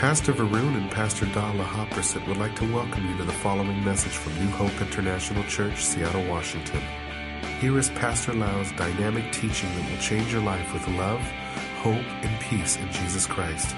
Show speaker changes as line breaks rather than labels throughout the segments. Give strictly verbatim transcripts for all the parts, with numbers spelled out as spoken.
Pastor Varun and Pastor Dala Hopperson would like to welcome you to the following message from New Hope International Church, Seattle, Washington. Here is Pastor Lau's dynamic teaching that will change your life with love, hope, and peace in Jesus Christ.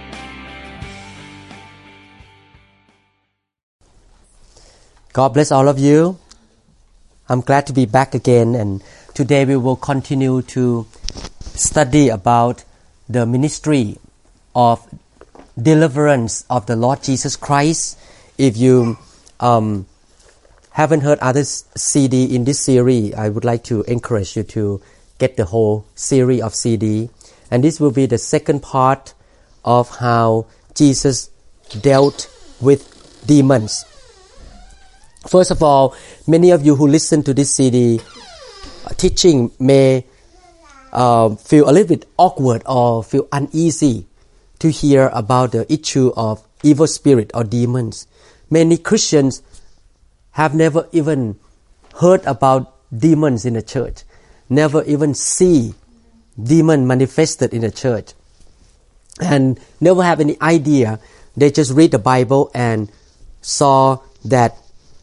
God bless all of you. I'm glad to be back again, and today we will continue to study about the ministry of deliverance of the Lord Jesus Christ. If you um, haven't heard other C D in this series, I would like to encourage you to get the whole series of C D. And this will be the second part of how Jesus dealt with demons. First of all, many of you who listen to this C D uh, teaching may uh, feel a little bit awkward or feel uneasy to hear about the issue of evil spirit or demons. Many Christians have never even heard about demons in the church, never even see demon manifested in the church, and never have any idea. They just read the Bible and saw that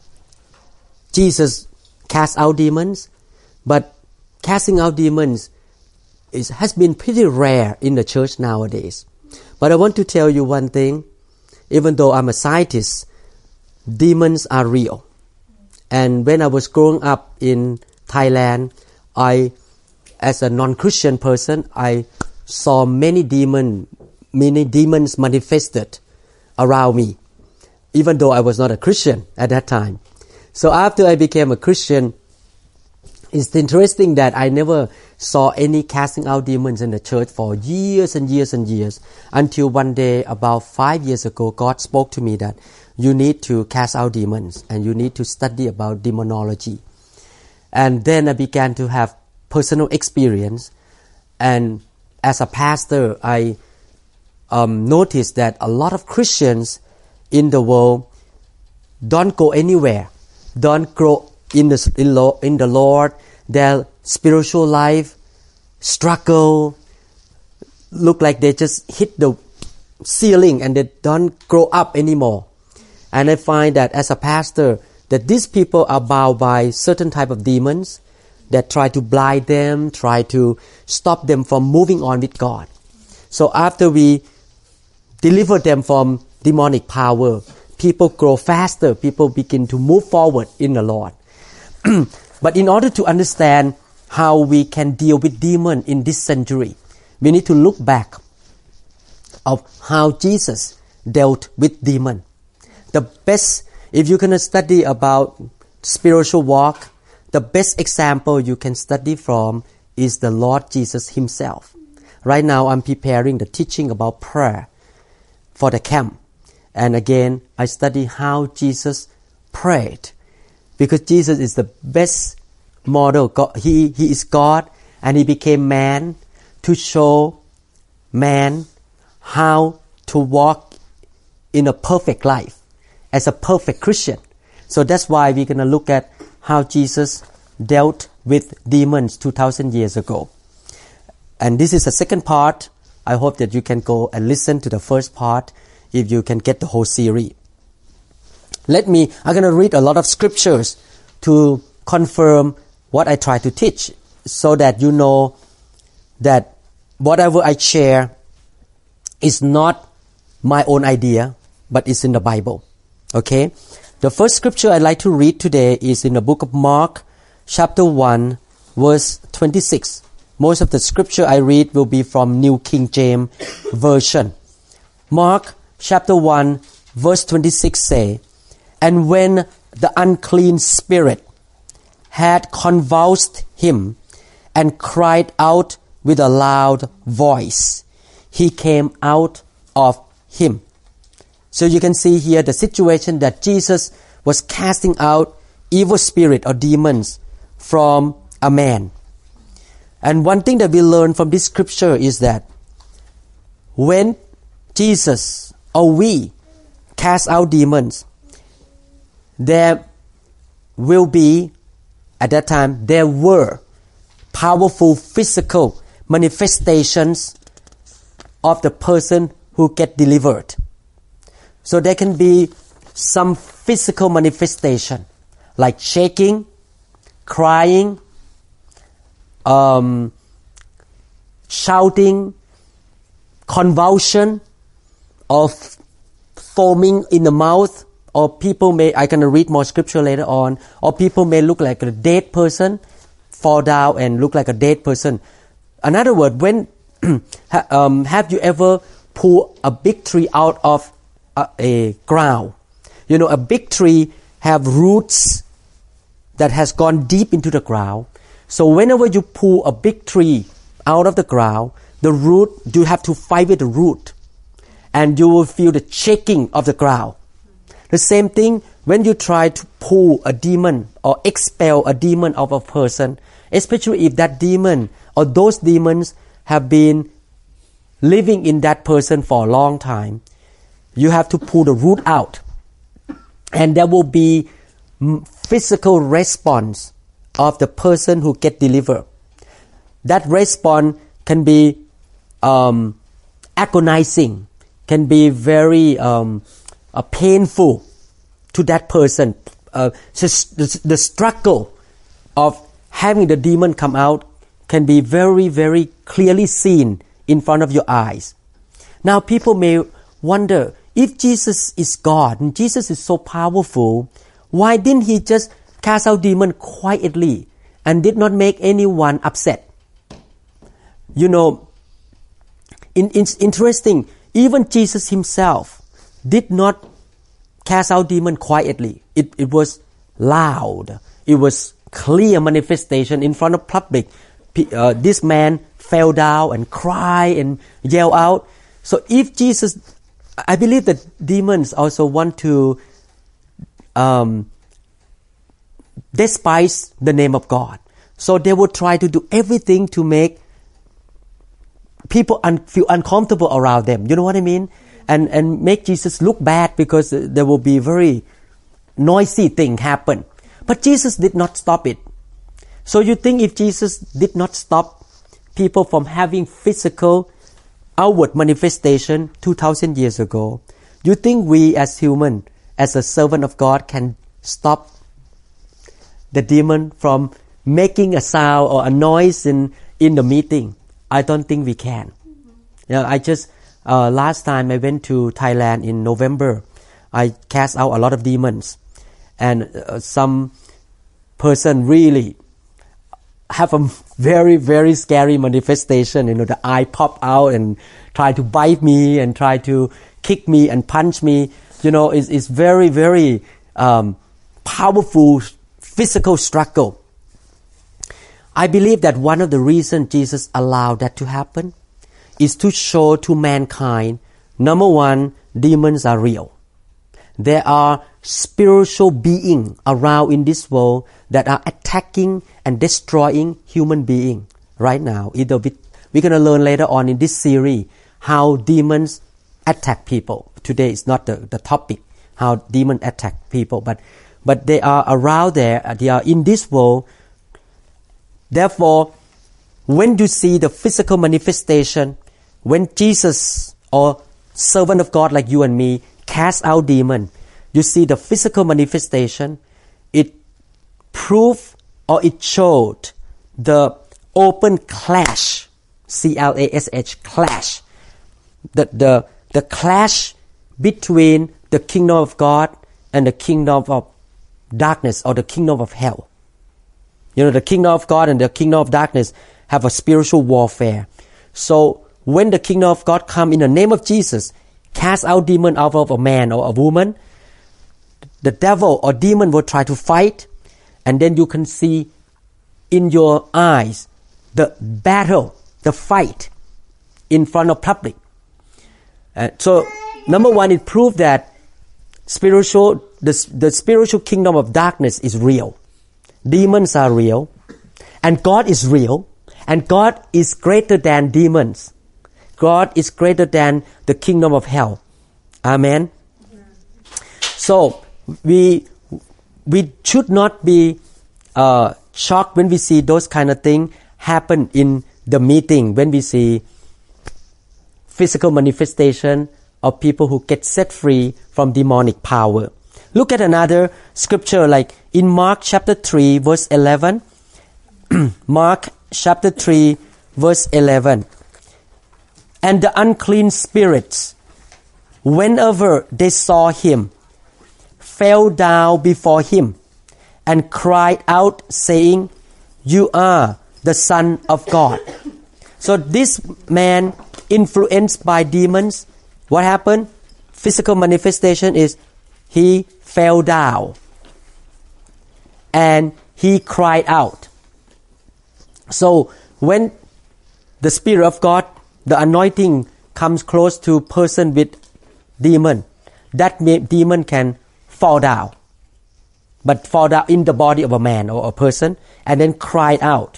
Jesus cast out demons, but casting out demons is, has been pretty rare in the church nowadays. But I want to tell you one thing. Even though I'm a scientist, demons are real. And when I was growing up in Thailand, I, as a non-Christian person, I saw many demon, many demons manifested around me, even though I was not a Christian at that time. So after I became a Christian, it's interesting that I never saw any casting out demons in the church for years and years and years, until one day, about five years ago, God spoke to me that you need to cast out demons and you need to study about demonology. And then I began to have personal experience, and as a pastor, I um, noticed that a lot of Christians in the world don't go anywhere, don't grow in the, in, lo, in the Lord. Their spiritual life struggle, look like they just hit the ceiling and they don't grow up anymore. And I find that as a pastor, that these people are bound by certain type of demons that try to blind them, try to stop them from moving on with God. So after we deliver them from demonic power, people grow faster, people begin to move forward in the Lord. But in order to understand how we can deal with demons in this century, we need to look back of how Jesus dealt with demons. The best, if you're going to study about spiritual walk, the best example you can study from is the Lord Jesus Himself. Right now, I'm preparing the teaching about prayer for the camp. And again, I study how Jesus prayed. Because Jesus is the best model. God, he, he is God, and He became man to show man how to walk in a perfect life as a perfect Christian. So that's why we're going to look at how Jesus dealt with demons two thousand years ago. And this is the second part. I hope that you can go and listen to the first part if you can get the whole series. Let me, I'm going to read a lot of scriptures to confirm what I try to teach, so that you know that whatever I share is not my own idea, but it's in the Bible. Okay? The first scripture I'd like to read today is in the book of Mark, chapter one, verse twenty-six. Most of the scripture I read will be from New King James Version. Mark, chapter one, verse twenty-six say, "And when the unclean spirit had convulsed him and cried out with a loud voice, he came out of him." So you can see here the situation that Jesus was casting out evil spirit or demons from a man. And one thing that we learn from this scripture is that when Jesus or we cast out demons, there will be, at that time, there were powerful physical manifestations of the person who get delivered. So there can be some physical manifestation like shaking, crying, um, shouting, convulsion, or f- foaming in the mouth, or people may, I can read more scripture later on, or people may look like a dead person, fall down and look like a dead person. Another word, when um, have you ever pulled a big tree out of a, a ground? You know, a big tree have roots that has gone deep into the ground. So whenever you pull a big tree out of the ground, the root, you have to fight with the root, and you will feel the shaking of the ground. The same thing when you try to pull a demon or expel a demon of a person, especially if that demon or those demons have been living in that person for a long time, you have to pull the root out. And there will be physical response of the person who get delivered. That response can be um, agonizing, can be very um, uh, painful to that person. Uh, so the, the struggle of having the demon come out can be very, very clearly seen in front of your eyes. Now people may wonder, if Jesus is God and Jesus is so powerful, why didn't he just cast out demons quietly and did not make anyone upset? You know, in, it's interesting, even Jesus himself did not cast out demons quietly. It, it was loud. It was clear manifestation in front of public. Uh, this man fell down and cried and yelled out. So if Jesus, I believe that demons also want to um, despise the name of God. So they will try to do everything to make people un- feel uncomfortable around them. You know what I mean? And and make Jesus look bad, because there will be very noisy thing happen. But Jesus did not stop it. So you think if Jesus did not stop people from having physical outward manifestation two thousand years ago, you think we as human, as a servant of God, can stop the demon from making a sound or a noise in, in the meeting? I don't think we can. Mm-hmm. You know, I just, uh, last time I went to Thailand in November, I cast out a lot of demons, and uh, some person really have a very, very scary manifestation. You know, the eye pop out and try to bite me and try to kick me and punch me. You know, it's, it's very, very um, powerful physical struggle. I believe that one of the reasons Jesus allowed that to happen is to show to mankind, number one, demons are real. There are spiritual beings around in this world that are attacking and destroying human beings right now. Either we, we're going to learn later on in this series how demons attack people. Today is not the, the topic, how demons attack people, but, but they are around there, they are in this world. Therefore, when you see the physical manifestation, when Jesus or servant of God like you and me cast out demon, you see the physical manifestation, it proved or it showed the open clash, C L A S H, clash, the, the, the clash between the kingdom of God and the kingdom of darkness or the kingdom of hell. You know, the kingdom of God and the kingdom of darkness have a spiritual warfare. So when the kingdom of God come in the name of Jesus, cast out demon out of a man or a woman, the devil or demon will try to fight, and then you can see in your eyes the battle, the fight in front of public. Uh, so number one, it proved that spiritual, the, the spiritual kingdom of darkness is real. Demons are real, and God is real, and God is greater than demons. God is greater than the kingdom of hell. Amen. Yeah. So we we should not be uh, shocked when we see those kind of things happen in the meeting, when we see physical manifestation of people who get set free from demonic power. Look at another scripture like in Mark chapter three verse eleven. Mark chapter three verse eleven. And the unclean spirits, whenever they saw him, fell down before him and cried out, saying, "You are the Son of God." So this man, influenced by demons, what happened? Physical manifestation is he fell down and he cried out. So when the Spirit of God, the anointing comes close to person with demon, that demon can fall down, but fall down in the body of a man or a person and then cry out.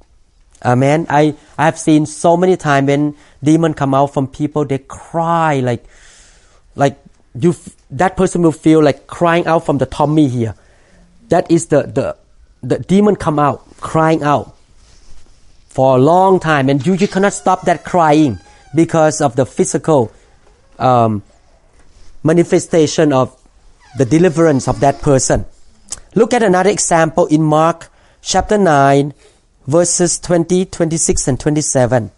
Amen. I, I have seen so many times when demon come out from people, they cry like, like you, that person will feel like crying out from the tummy here. That is the, the, the demon come out, crying out for a long time, and you, you cannot stop that crying because of the physical um, manifestation of the deliverance of that person. Look at another example in Mark chapter nine, verses twenty, twenty-six, and twenty-seven.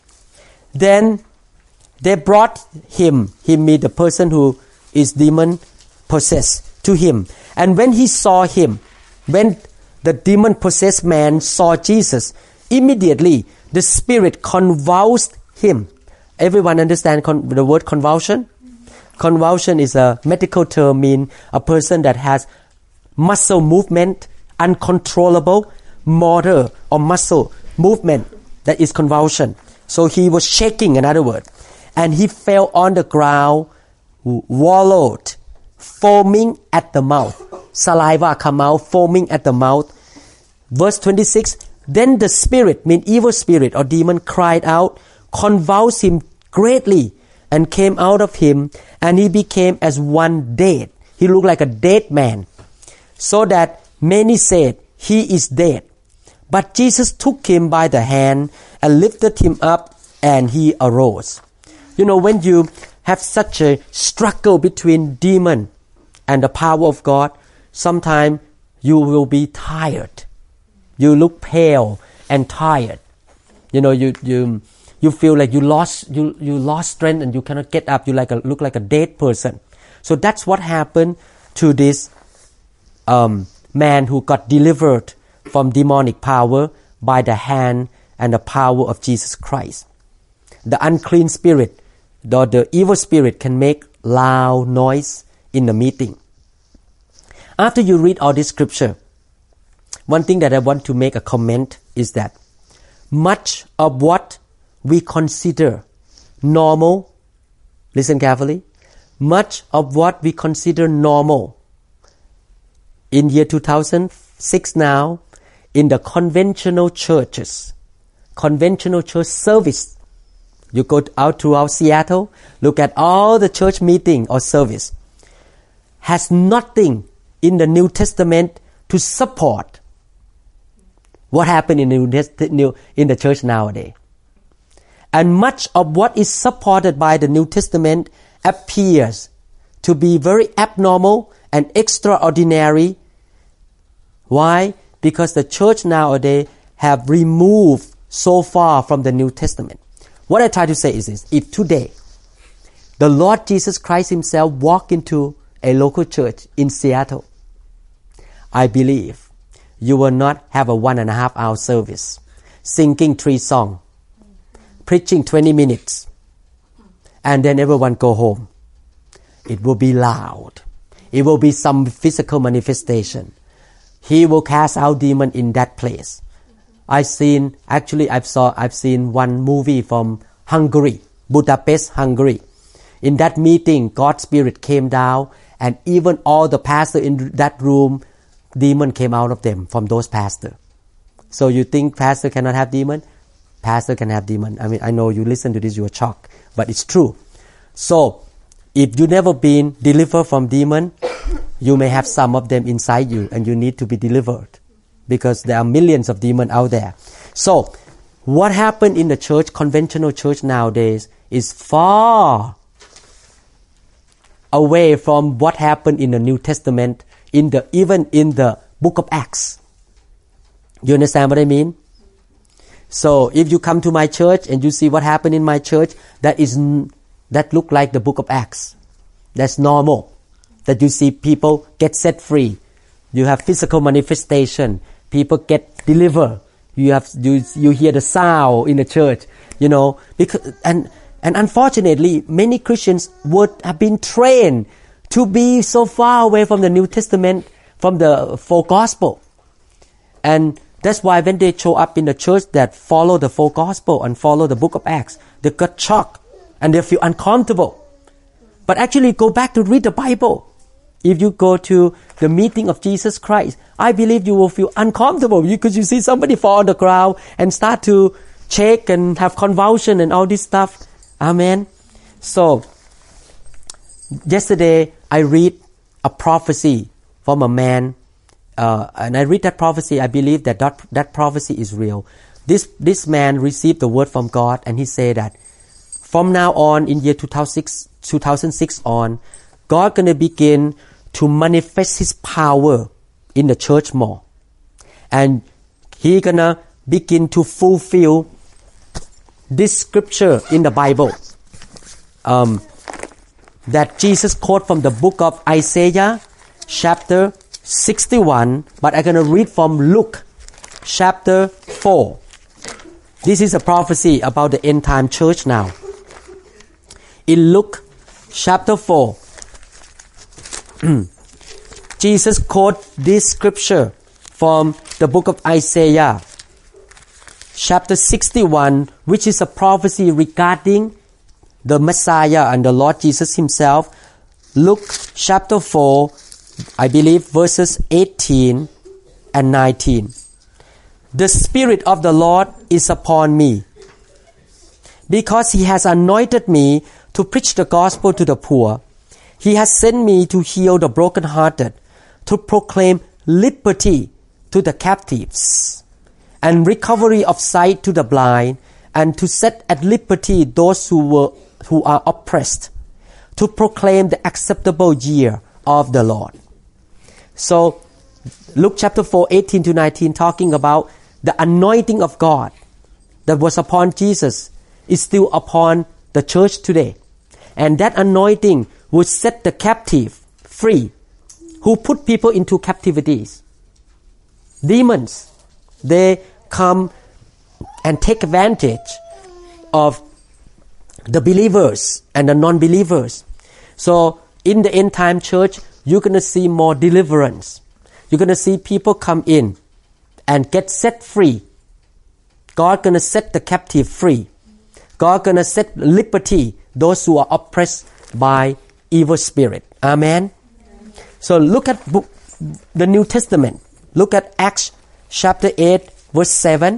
Then they brought him, him means the person who is demon possessed, to him. And when he saw him, when the demon possessed man saw Jesus, immediately the spirit convulsed him. Everyone understand con- the word convulsion? Convulsion is a medical term, mean a person that has muscle movement, uncontrollable motor or muscle movement, that is convulsion. So he was shaking, in other words, and he fell on the ground, wallowed, foaming at the mouth. Saliva come out, foaming at the mouth. Verse twenty-six, then the spirit, mean evil spirit or demon, cried out, convulsed him greatly, and came out of him, and he became as one dead. He looked like a dead man, so that many said, he is dead. But Jesus took him by the hand and lifted him up, and he arose. You know, when you have such a struggle between demon and the power of God, sometimes you will be tired. You look pale and tired. You know, you you you feel like you lost you you lost strength and you cannot get up. You like a, look like a dead person. So that's what happened to this um, man who got delivered from demonic power by the hand and the power of Jesus Christ. The unclean spirit, the, the evil spirit, can make loud noise in the meeting. After you read all this scripture, one thing that I want to make a comment is that much of what we consider normal, listen carefully, much of what we consider normal in year two thousand six now, in the conventional churches, conventional church service, you go out throughout Seattle, look at all the church meeting or service, has nothing in the New Testament to support what happened in the, in the church nowadays. And much of what is supported by the New Testament appears to be very abnormal and extraordinary. Why? Because the church nowadays have removed so far from the New Testament. What I try to say is this: if today the Lord Jesus Christ himself walked into a local church in Seattle, I believe you will not have a one and a half hour service, singing three songs, preaching twenty minutes, and then everyone go home. It will be loud. It will be some physical manifestation. He will cast out demon in that place. I've seen, actually I've saw, I've seen one movie from Hungary, Budapest, Hungary. In that meeting, God's Spirit came down, and even all the pastors in that room, demon came out of them, from those pastors. So you think pastor cannot have demon? Pastor can have demon. I mean, I know you listen to this, you are shocked, but it's true. So, if you never been delivered from demon, you may have some of them inside you, and you need to be delivered, because there are millions of demons out there. So, what happened in the church, conventional church nowadays, is far away from what happened in the New Testament, in the even in the book of Acts. You understand what I mean? So if you come to my church and you see what happened in my church, that is that look like the book of Acts. That's normal. That you see people get set free. You have physical manifestation. People get delivered. You have you you hear the sound in the church. You know, because and and unfortunately, many Christians would have been trained to be so far away from the New Testament, from the full gospel, and that's why when they show up in the church that follow the full gospel and follow the book of Acts, they got shocked and they feel uncomfortable. But actually, go back to read the Bible. If you go to the meeting of Jesus Christ, I believe you will feel uncomfortable because you see somebody fall on the ground and start to shake and have convulsion and all this stuff. Amen. So, yesterday I read a prophecy from a man, uh, and I read that prophecy. I believe that, that that prophecy is real. This this man received the word from God, and he said that from now on, in year two thousand six on, God gonna begin to manifest His power in the church more, and He gonna begin to fulfill this scripture in the Bible um, that Jesus quote from the book of Isaiah, chapter sixty-one. But I'm gonna read from Luke, chapter four. This is a prophecy about the end time church now. In Luke, chapter four. Jesus quote this scripture from the book of Isaiah, chapter sixty-one, which is a prophecy regarding the Messiah and the Lord Jesus Himself. Luke chapter four, I believe verses eighteen and nineteen. The Spirit of the Lord is upon me, because He has anointed me to preach the gospel to the poor. He has sent me to heal the brokenhearted, to proclaim liberty to the captives, and recovery of sight to the blind, and to set at liberty those who were who are oppressed, to proclaim the acceptable year of the Lord. So, Luke chapter four, eighteen to nineteen, talking about the anointing of God that was upon Jesus is still upon the church today. And that anointing would set the captive free, who put people into captivities. Demons, they come and take advantage of the believers and the non-believers. So in the end time church, you're going to see more deliverance. You're going to see people come in and get set free. God going to set the captive free. God going to set liberty those who are oppressed by evil spirit. Amen. So look at book, the New Testament. Look at Acts chapter eight verse seven.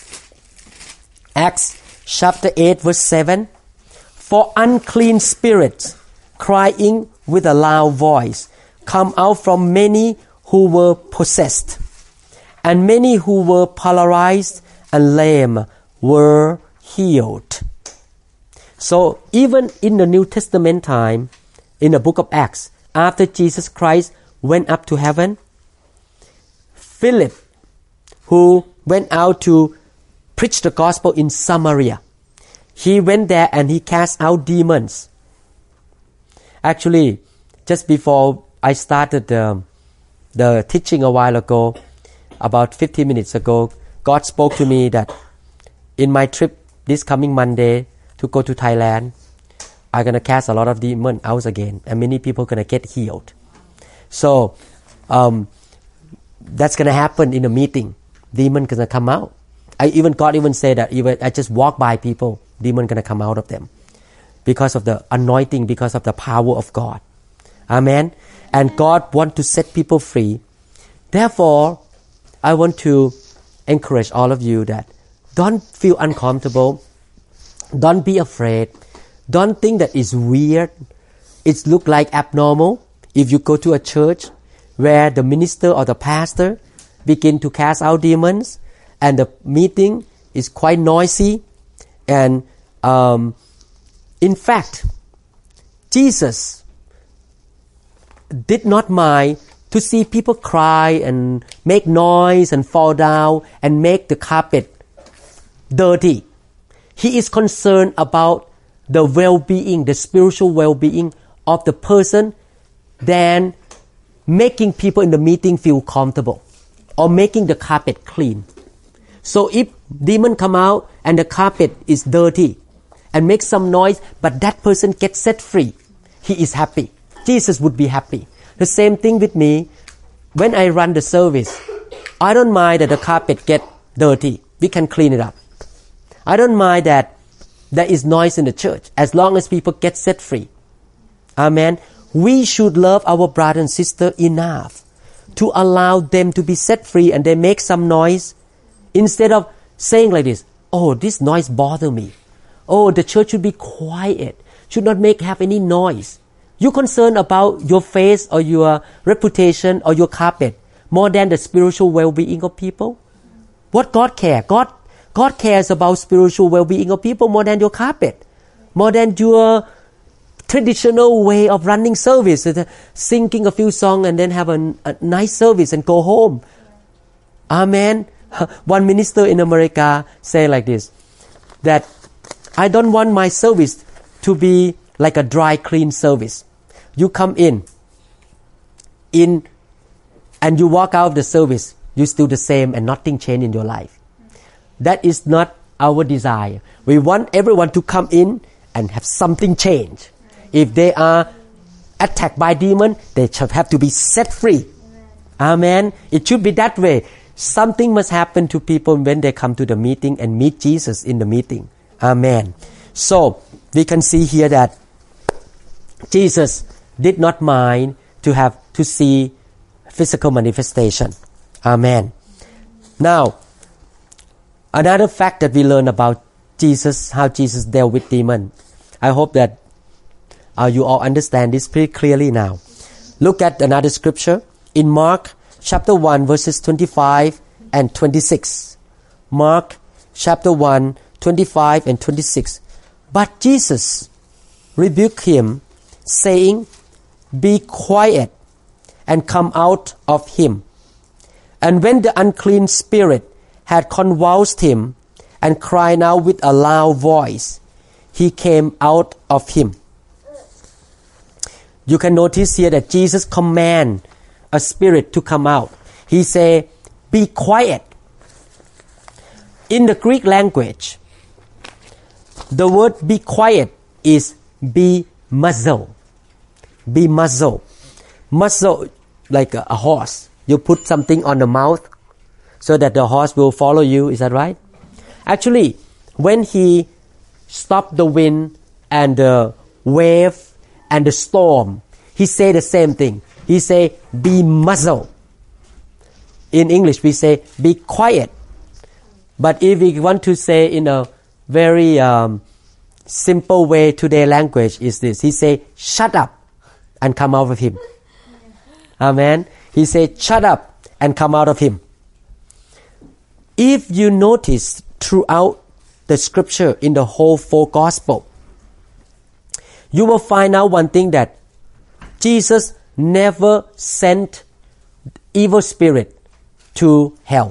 Acts chapter eight verse seven. For unclean spirits, crying with a loud voice, come out from many who were possessed, and many who were paralyzed and lame were healed. So even in the New Testament time, in the book of Acts, after Jesus Christ went up to heaven, Philip, who went out to preach the gospel in Samaria, he went there and he cast out demons. Actually, just before I started the, the teaching a while ago, about fifteen minutes ago, God spoke to me that in my trip this coming Monday to go to Thailand, I'm going to cast a lot of demons out again, and many people are going to get healed. So, um, that's going to happen in a meeting. Demon going to come out. I even God even said that even I just walk by people, demon going to come out of them because of the anointing, because of the power of God. Amen. And God wants to set people free. Therefore, I want to encourage all of you that don't feel uncomfortable. Don't be afraid. Don't think that it's weird. It looks like abnormal. If you go to a church where the minister or the pastor begin to cast out demons and the meeting is quite noisy, and um, in fact, Jesus did not mind to see people cry and make noise and fall down and make the carpet dirty. He is concerned about the well-being, the spiritual well-being of the person than making people in the meeting feel comfortable or making the carpet clean. So if demon come out and the carpet is dirty and make some noise, but that person gets set free, he is happy. Jesus would be happy. The same thing with me. When I run the service, I don't mind that the carpet get dirty. We can clean it up. I don't mind that there is noise in the church as long as people get set free. Amen. We should love our brother and sister enough to allow them to be set free and they make some noise instead of saying like this, oh, this noise bother me. Oh, the church should be quiet, should not make have any noise. You're concerned about your face or your reputation or your carpet more than the spiritual well-being of people. What God cares? God, God cares about spiritual well-being of people more than your carpet, more than your traditional way of running service, singing a few songs and then have a, a nice service and go home. Amen. One minister in America say like this, that I don't want my service to be like a dry clean service. You come in, in, and you walk out of the service, you're still the same and nothing changed in your life. That is not our desire. We want everyone to come in and have something change. If they are attacked by demon, they should have to be set free. Amen. It should be that way. Something must happen to people when they come to the meeting and meet Jesus in the meeting. Amen. So, we can see here that Jesus did not mind to have to see physical manifestation. Amen. Now, another fact that we learn about Jesus, how Jesus dealt with demon. I hope that uh, you all understand this pretty clearly now. Look at another scripture in Mark chapter one verses twenty-five and twenty-six. Mark chapter one, twenty-five and twenty-six. But Jesus rebuked him, saying, Be quiet, and come out of him. And when the unclean spirit had convulsed him, and cried out with a loud voice, he came out of him. You can notice here that Jesus command a spirit to come out. He say, Be quiet. In the Greek language, the word be quiet is be muzzle. Be muzzle. Muzzle like a, a horse. You put something on the mouth so that the horse will follow you. Is that right? Actually, when he stopped the wind and the wave and the storm, he say the same thing. He say, be muzzle. In English, we say, be quiet. But if we want to say in a very um, simple way to their language is this. He say, shut up and come out of him. Amen. He say, shut up and come out of him. If you notice throughout the scripture in the whole four gospel, you will find out one thing, that Jesus never sent evil spirit to hell.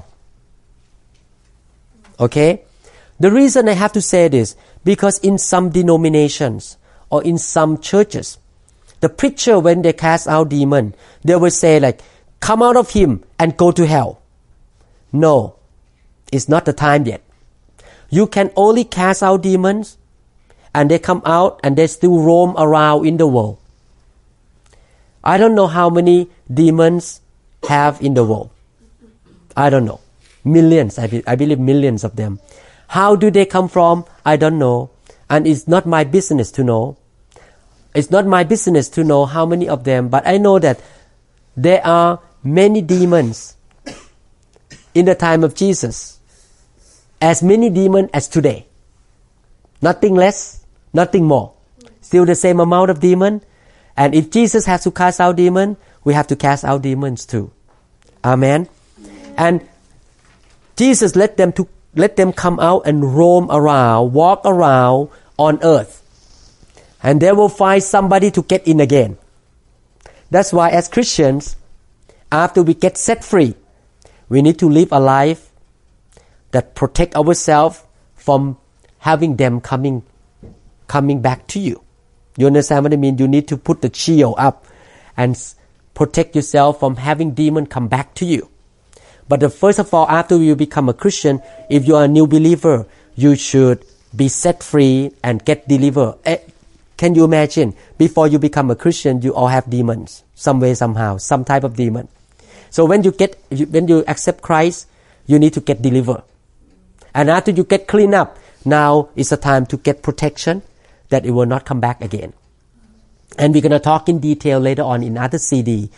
Okay? The reason I have to say this, because in some denominations or in some churches, the preacher, when they cast out demon, they will say like, come out of him and go to hell. No, it's not the time yet. You can only cast out demons and they come out and they still roam around in the world. I don't know how many demons have in the world. I don't know. Millions, I, be, I believe millions of them. How do they come from? I don't know. And it's not my business to know. It's not my business to know how many of them, but I know that there are many demons in the time of Jesus. As many demons as today. Nothing less, nothing more. Still the same amount of demons. And if Jesus has to cast out demons, we have to cast out demons too. Amen. And Jesus let them to let them come out and roam around, walk around on earth. And they will find somebody to get in again. That's why as Christians, after we get set free, we need to live a life that protect ourselves from having them coming coming back to you. You understand what I mean? You need to put the shield up and protect yourself from having demons come back to you. But the first of all, after you become a Christian, if you are a new believer, you should be set free and get delivered. Eh, can you imagine? Before you become a Christian, you all have demons, some way, somehow, some type of demon. So when you get, when you accept Christ, you need to get delivered. And after you get cleaned up, now is the time to get protection that it will not come back again. And we're going to talk in detail later on in other C D.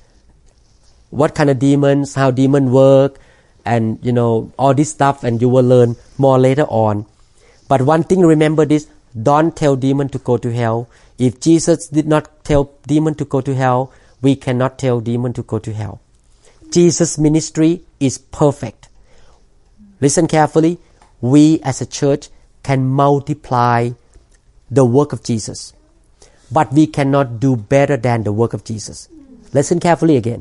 What kind of demons, how demons work, and you know, all this stuff, and you will learn more later on. But one thing, remember this, don't tell demon to go to hell. If Jesus did not tell demon to go to hell, we cannot tell demon to go to hell. Jesus' ministry is perfect. Listen carefully. We as a church can multiply the work of Jesus, but we cannot do better than the work of Jesus. Listen carefully again.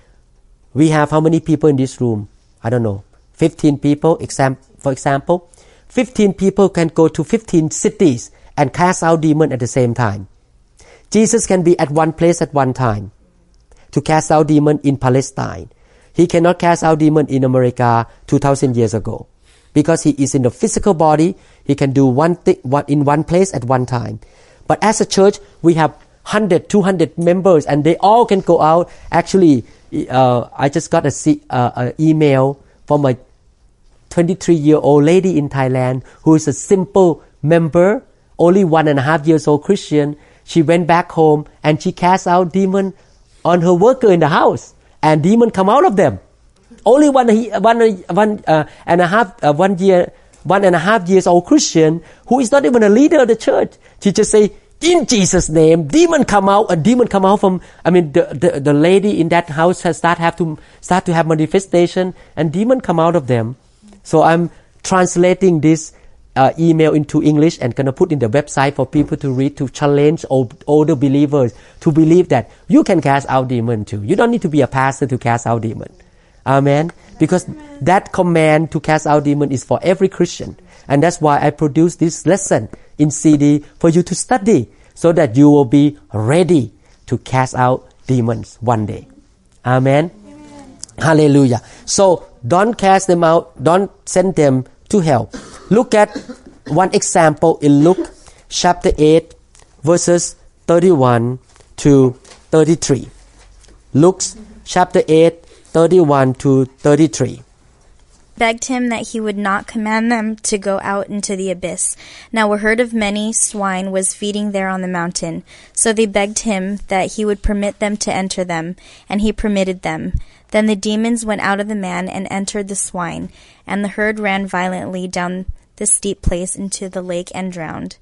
We have how many people in this room? I don't know. fifteen people, exam- for example. fifteen people can go to fifteen cities and cast out demons at the same time. Jesus can be at one place at one time to cast out demons in Palestine. He cannot cast out demons in America two thousand years ago. Because he is in the physical body, he can do one thing one, in one place at one time. But as a church, we have one hundred, two hundred members, and they all can go out. Actually, uh, I just got a uh, an email from a twenty-three-year-old lady in Thailand who is a simple member, only one and a half years old Christian. She went back home and she cast out demon on her worker in the house, and demon come out of them. Only one, one, one uh, and a half, uh, one year, one and a half years old Christian who is not even a leader of the church. She just say, in Jesus' name, demon come out. A demon come out from. I mean, the the, the lady in that house has start have to start to have manifestation, and demon come out of them. So I'm translating this uh, email into English and gonna put in the website for people to read, to challenge old, older believers to believe that you can cast out demon too. You don't need to be a pastor to cast out demon. Amen. Because Amen. That command to cast out demon is for every Christian. And that's why I produce this lesson in C D for you to study, so that you will be ready to cast out demons one day. Amen. Amen. Hallelujah. So don't cast them out. Don't send them to hell. Look at one example in Luke chapter eight, verses thirty-one to thirty-three. Luke chapter eight, thirty-one to thirty-three.
Begged him that he would not command them to go out into the abyss. Now a herd of many swine was feeding there on the mountain. So they begged him that he would permit them to enter them, and he permitted them. Then the demons went out of the man and entered the swine, and the herd ran violently down the steep place into the lake and drowned.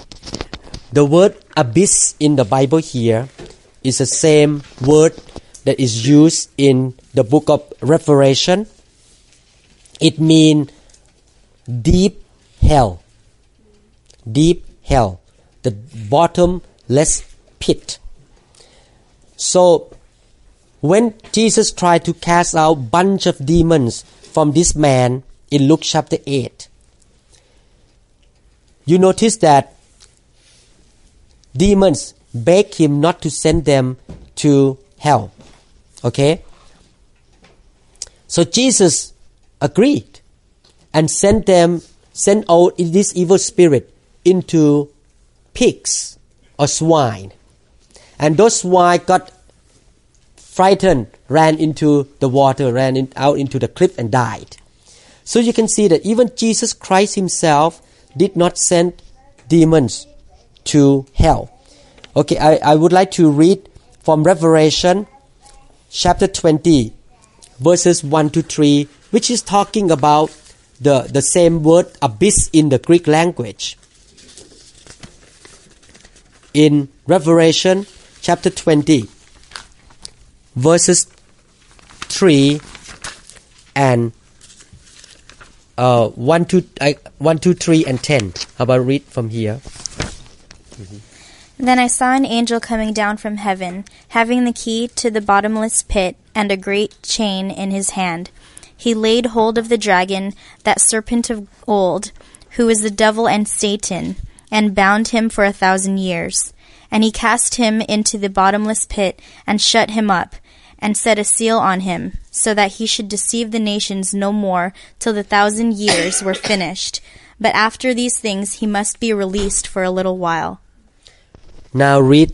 The word abyss in the Bible here is the same word that is used in the book of Revelation. It means deep hell. Deep hell. The bottomless pit. So, when Jesus tried to cast out a bunch of demons from this man in Luke chapter eight, you notice that demons begged him not to send them to hell. Okay? So Jesus agreed and sent them, sent out this evil spirit into pigs or swine. And those swine got frightened, ran into the water, ran in, out into the cliff and died. So you can see that even Jesus Christ himself did not send demons to hell. Okay, I, I would like to read from Revelation chapter twenty, verses one to three, which is talking about the, the same word abyss in the Greek language. In Revelation chapter twenty, verses three and uh, one, two, uh, one, two, three, and ten. How about read from here?
Mm-hmm. Then I saw an angel coming down from heaven, having the key to the bottomless pit and a great chain in his hand. He laid hold of the dragon, that serpent of old, who is the devil and Satan, and bound him for a thousand years. And he cast him into the bottomless pit, and shut him up, and set a seal on him, so that he should deceive the nations no more till the thousand years were finished. But after these things he must be released for a little while.
Now read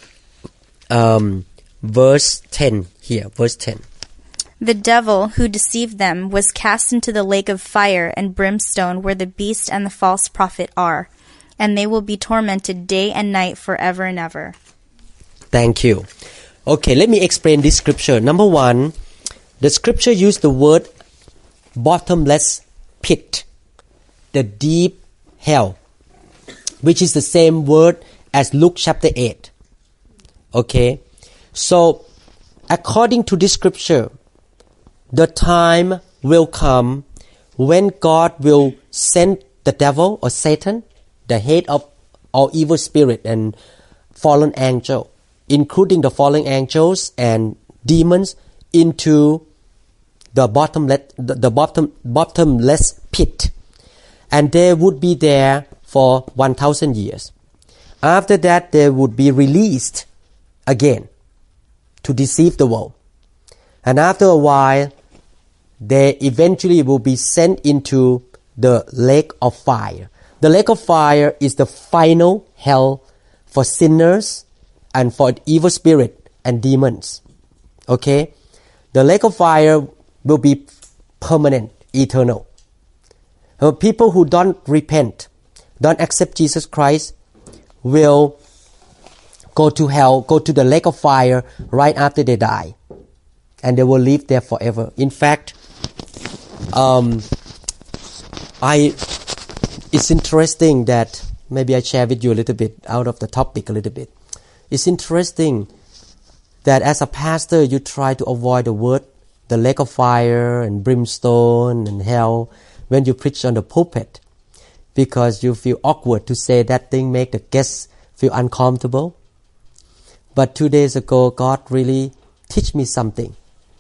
um, verse ten here, verse ten.
The devil who deceived them was cast into the lake of fire and brimstone where the beast and the false prophet are, and they will be tormented day and night forever and ever.
Thank you. Okay, let me explain this scripture. Number one, the scripture used the word bottomless pit, the deep hell, which is the same word as Luke chapter eight. Okay, so according to this scripture, the time will come when God will send the devil or Satan, the head of all evil spirit and fallen angel, including the fallen angels and demons, into the bottomless, the, the bottom, bottomless pit, and they would be there for one thousand years. After that, they would be released again to deceive the world. And after a while, they eventually will be sent into the lake of fire. The lake of fire is the final hell for sinners and for evil spirit and demons. Okay? The lake of fire will be permanent, eternal. Uh, people who don't repent, don't accept Jesus Christ, will go to hell, go to the lake of fire right after they die. And they will live there forever. In fact, um, I, it's interesting that, maybe I share with you a little bit, out of the topic a little bit. It's interesting that as a pastor, you try to avoid the word, the lake of fire and brimstone and hell, when you preach on the pulpit, because you feel awkward to say that thing, make the guests feel uncomfortable. But two days ago, God really teach me something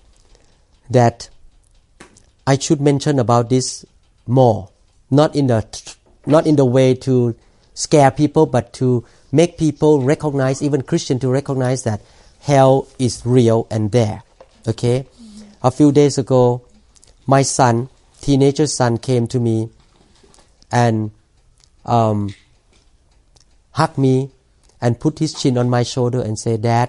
that I should mention about this more, not in the not in the way to scare people, but to make people recognize, even Christians to recognize that hell is real and there. Okay, mm-hmm. A few days ago, my son, teenager son, came to me and um, hugged me and put his chin on my shoulder and said, "Dad,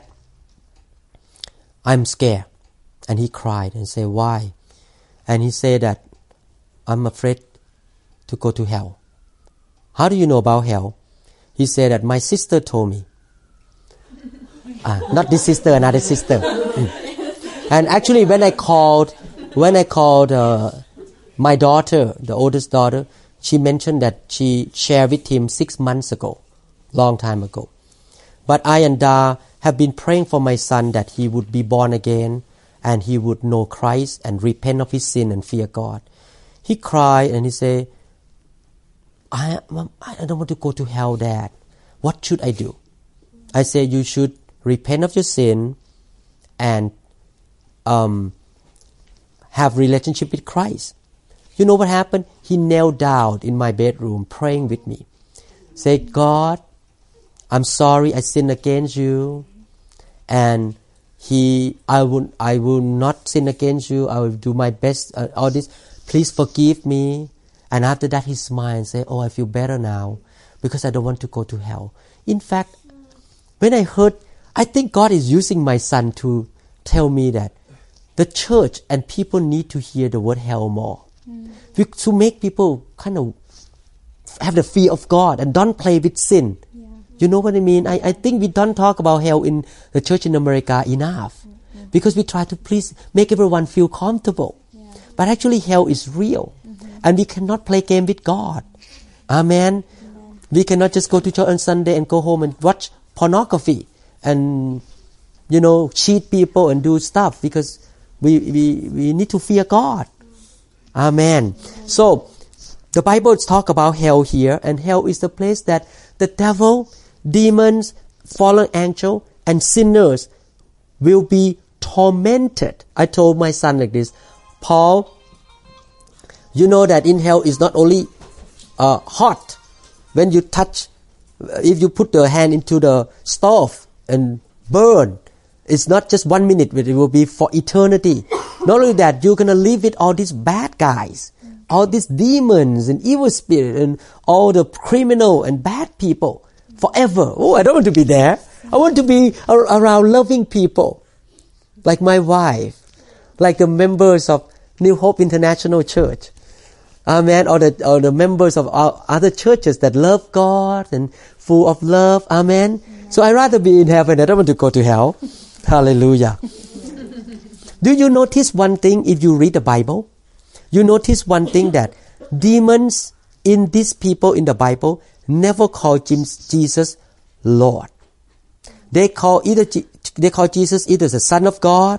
I'm scared." And he cried and said, "Why?" And he said that, "I'm afraid to go to hell." How do you know about hell? He said that my sister told me. Ah, not this sister, another sister. Mm. And actually, when I called, when I called uh, my daughter, the oldest daughter, she mentioned that she shared with him six months ago, long time ago. But I and Da have been praying for my son that he would be born again and he would know Christ and repent of his sin and fear God. He cried and he said, I, I don't want to go to hell, Dad. What should I do? I said, you should repent of your sin and um, have relationship with Christ. You know what happened? He knelt down in my bedroom praying with me. Say, "God, I'm sorry I sinned against you, and he, I will, I will not sin against you. I will do my best. Uh, all this, please forgive me." And after that, he smiled and said, "Oh, I feel better now because I don't want to go to hell." In fact, when I heard, I think God is using my son to tell me that the church and people need to hear the word hell more, mm. to make people kind of have the fear of God and don't play with sin. Yeah. You know what I mean? I, I think we don't talk about hell in the church in America enough, mm-hmm. because we try to please make everyone feel comfortable. Yeah. But actually hell is real, mm-hmm. and we cannot play game with God. Amen. Amen. We cannot just go to church on Sunday and go home and watch pornography and, you know, cheat people and do stuff, because we we, we need to fear God. Amen. Amen. So the Bible talks about hell here, and hell is the place that the devil, demons, fallen angel and sinners will be tormented. I told my son like this, Paul, you know that in hell is not only uh, hot. When you touch, if you put your hand into the stove and burn, it's not just one minute, but it will be for eternity. Not only that, you're going to live with all these bad guys, all these demons and evil spirits and all the criminal and bad people forever. Oh, I don't want to be there. I want to be ar- around loving people. Like my wife, like the members of New Hope International Church. Amen. Or the, or the members of our other churches that love God and full of love. Amen. Amen. So I'd rather be in heaven. I don't want to go to hell. Hallelujah. Do you notice one thing if you read the Bible? You notice one thing that demons in these people in the Bible never call Jesus Lord. They call either they call Jesus either the Son of God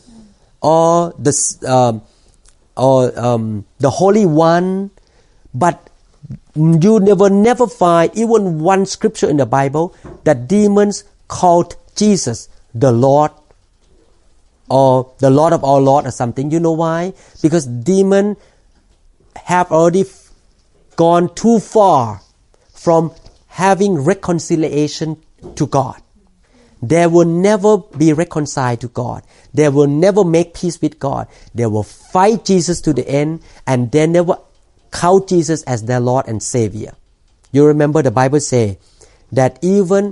or the um, or um, the Holy One, but you never never find even one scripture in the Bible that demons called Jesus the Lord or the Lord of all Lord or something. You know why? Because demons have already f- gone too far from having reconciliation to God. They will never be reconciled to God. They will never make peace with God. They will fight Jesus to the end, and they never count Jesus as their Lord and Savior. You remember the Bible say that even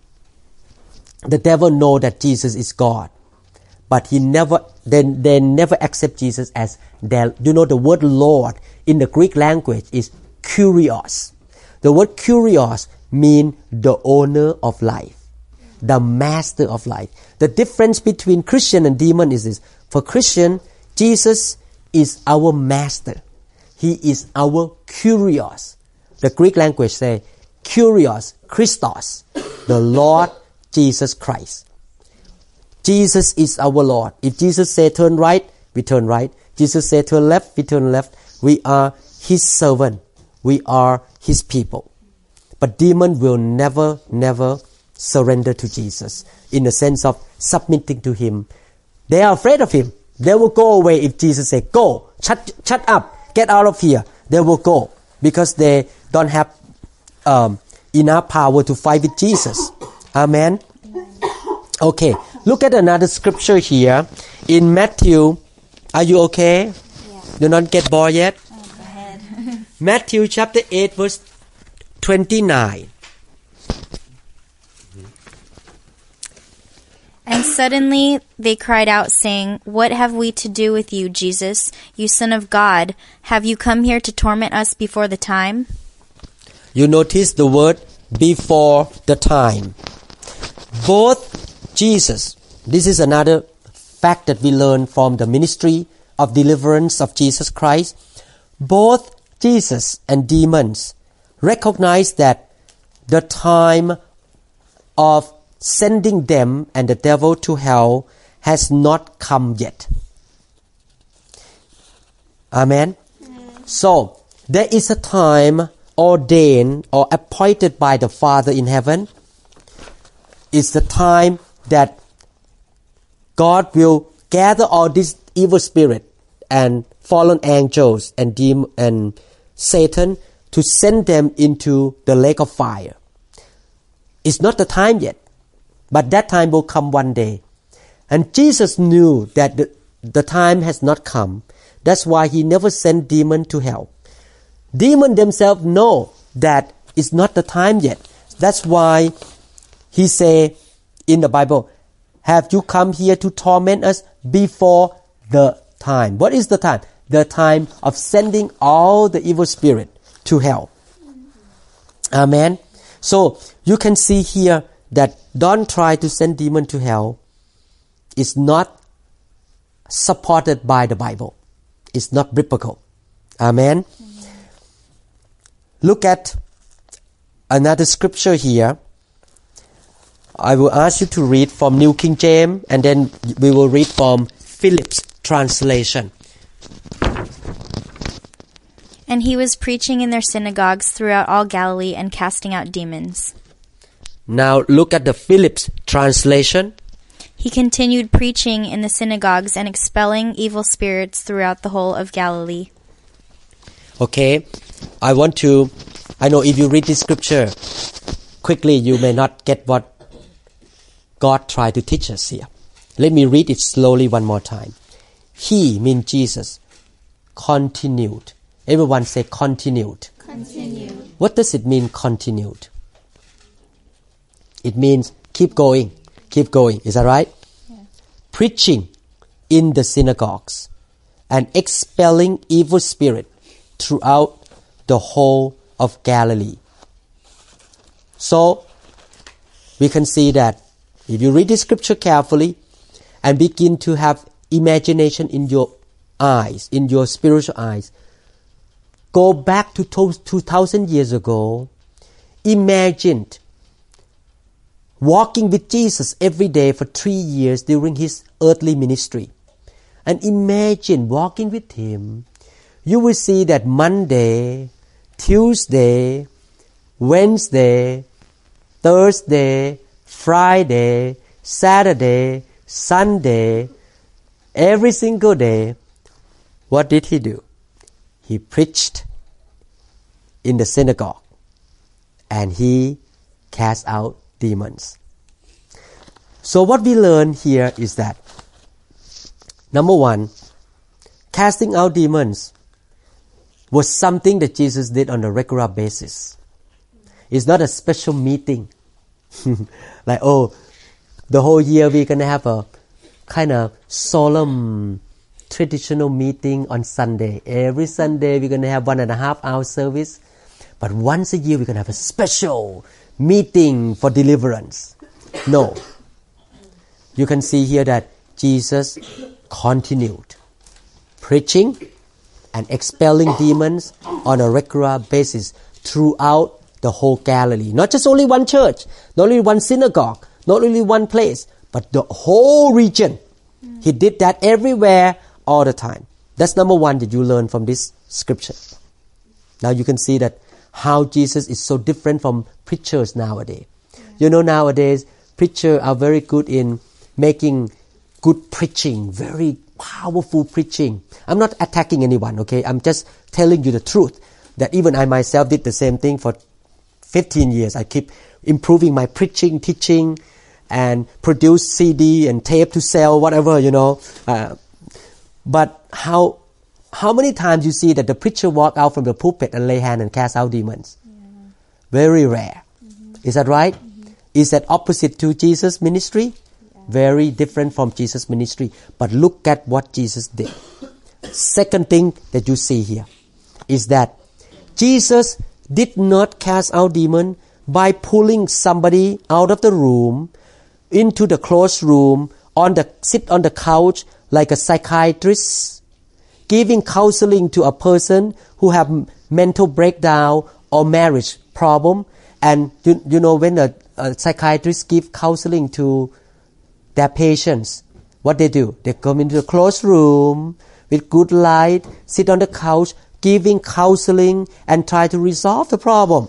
the devil know that Jesus is God, but he never they, they never accept Jesus as their. You know the word Lord in the Greek language is kurios. The word kurios means the owner of life, the master of life. The difference between Christian and demon is this. For Christian, Jesus is our master. He is our kurios. The Greek language say kurios, Christos, the Lord Jesus Christ. Jesus is our Lord. If Jesus say turn right, we turn right. Jesus say turn left, we turn left. We are His servant. We are His people. But demon will never, never surrender to Jesus in the sense of submitting to Him. They are afraid of Him. They will go away if Jesus say, go, shut, shut up, get out of here. They will go because they don't have um, enough power to fight with Jesus. Amen. Okay, look at another scripture here in Matthew. Are you okay?
Yeah.
Do not get bored yet?
Oh, go ahead.
Matthew chapter eight verse twenty-nine.
And suddenly they cried out, saying, What have we to do with you, Jesus, you Son of God? Have you come here to torment us before the time?
You notice the word before the time. Both Jesus, this is another fact that we learn from the ministry of deliverance of Jesus Christ. Both Jesus and demons recognize that the time of sending them and the devil to hell has not come yet. Amen? Mm. So, there is a time ordained or appointed by the Father in heaven. It's the time that God will gather all these evil spirits and fallen angels and demons and Satan to send them into the lake of fire. It's not the time yet. But that time will come one day. And Jesus knew that the, the time has not come. That's why He never sent demons to hell. Demons themselves know that it's not the time yet. That's why He say in the Bible, have you come here to torment us before the time? What is the time? The time of sending all the evil spirit to hell. Amen. So you can see here that don't try to send demon to hell. It's not supported by the Bible. It's not biblical. Amen. Mm-hmm. Look at another scripture here. I will ask you to read from New King James, and then we will read from Phillips translation.
And He was preaching in their synagogues throughout all Galilee and casting out demons.
Now look at the Phillips translation.
He continued preaching in the synagogues and expelling evil spirits throughout the whole of Galilee.
Okay, I want to, I know if you read this scripture quickly, you may not get what God tried to teach us here. Let me read it slowly one more time. He, means Jesus, continued. Everyone say continued.
Continued.
What does it mean, continued? It means keep going, keep going. Is that right? Yeah. Preaching in the synagogues and expelling evil spirit throughout the whole of Galilee. So, we can see that if you read the scripture carefully and begin to have imagination in your eyes, in your spiritual eyes, go back to two thousand years ago, imagine walking with Jesus every day for three years during his earthly ministry. And imagine walking with him. You will see that Monday, Tuesday, Wednesday, Thursday, Friday, Saturday, Sunday, every single day, what did he do? He preached in the synagogue and he cast out demons. So what we learn here is that, number one, casting out demons was something that Jesus did on a regular basis. It's not a special meeting. Like, oh, the whole year we're going to have a kind of solemn traditional meeting on Sunday. Every Sunday we're going to have one and a half hour service. But once a year we're going to have a special meeting for deliverance. No. You can see here that Jesus continued preaching and expelling demons on a regular basis throughout the whole Galilee. Not just only one church, not only one synagogue, not only one place, but the whole region. Mm. He did that everywhere, all the time. That's number one that you learn from this scripture. Now you can see that how Jesus is so different from preachers nowadays. Yeah. You know, nowadays, preachers are very good in making good preaching, very powerful preaching. I'm not attacking anyone, okay? I'm just telling you the truth. That even I myself did the same thing for fifteen years. I keep improving my preaching, teaching, and produce C D and tape to sell, whatever, you know. Uh, but how how many times you see that the preacher walk out from the pulpit and lay hand and cast out demons? Yeah. Very rare. Mm-hmm. Is that right? Mm-hmm. Is that opposite to Jesus' ministry? Yeah. Very different from Jesus' ministry. But look at what Jesus did. Second thing that you see here is that Jesus did not cast out demon by pulling somebody out of the room into the closed room, on the sit on the couch like a psychiatrist, giving counseling to a person who have mental breakdown or marriage problem. And you, you know, when a, a psychiatrist give counseling to their patients, what they do? They come into the closed room with good light, sit on the couch, giving counseling and try to resolve the problem.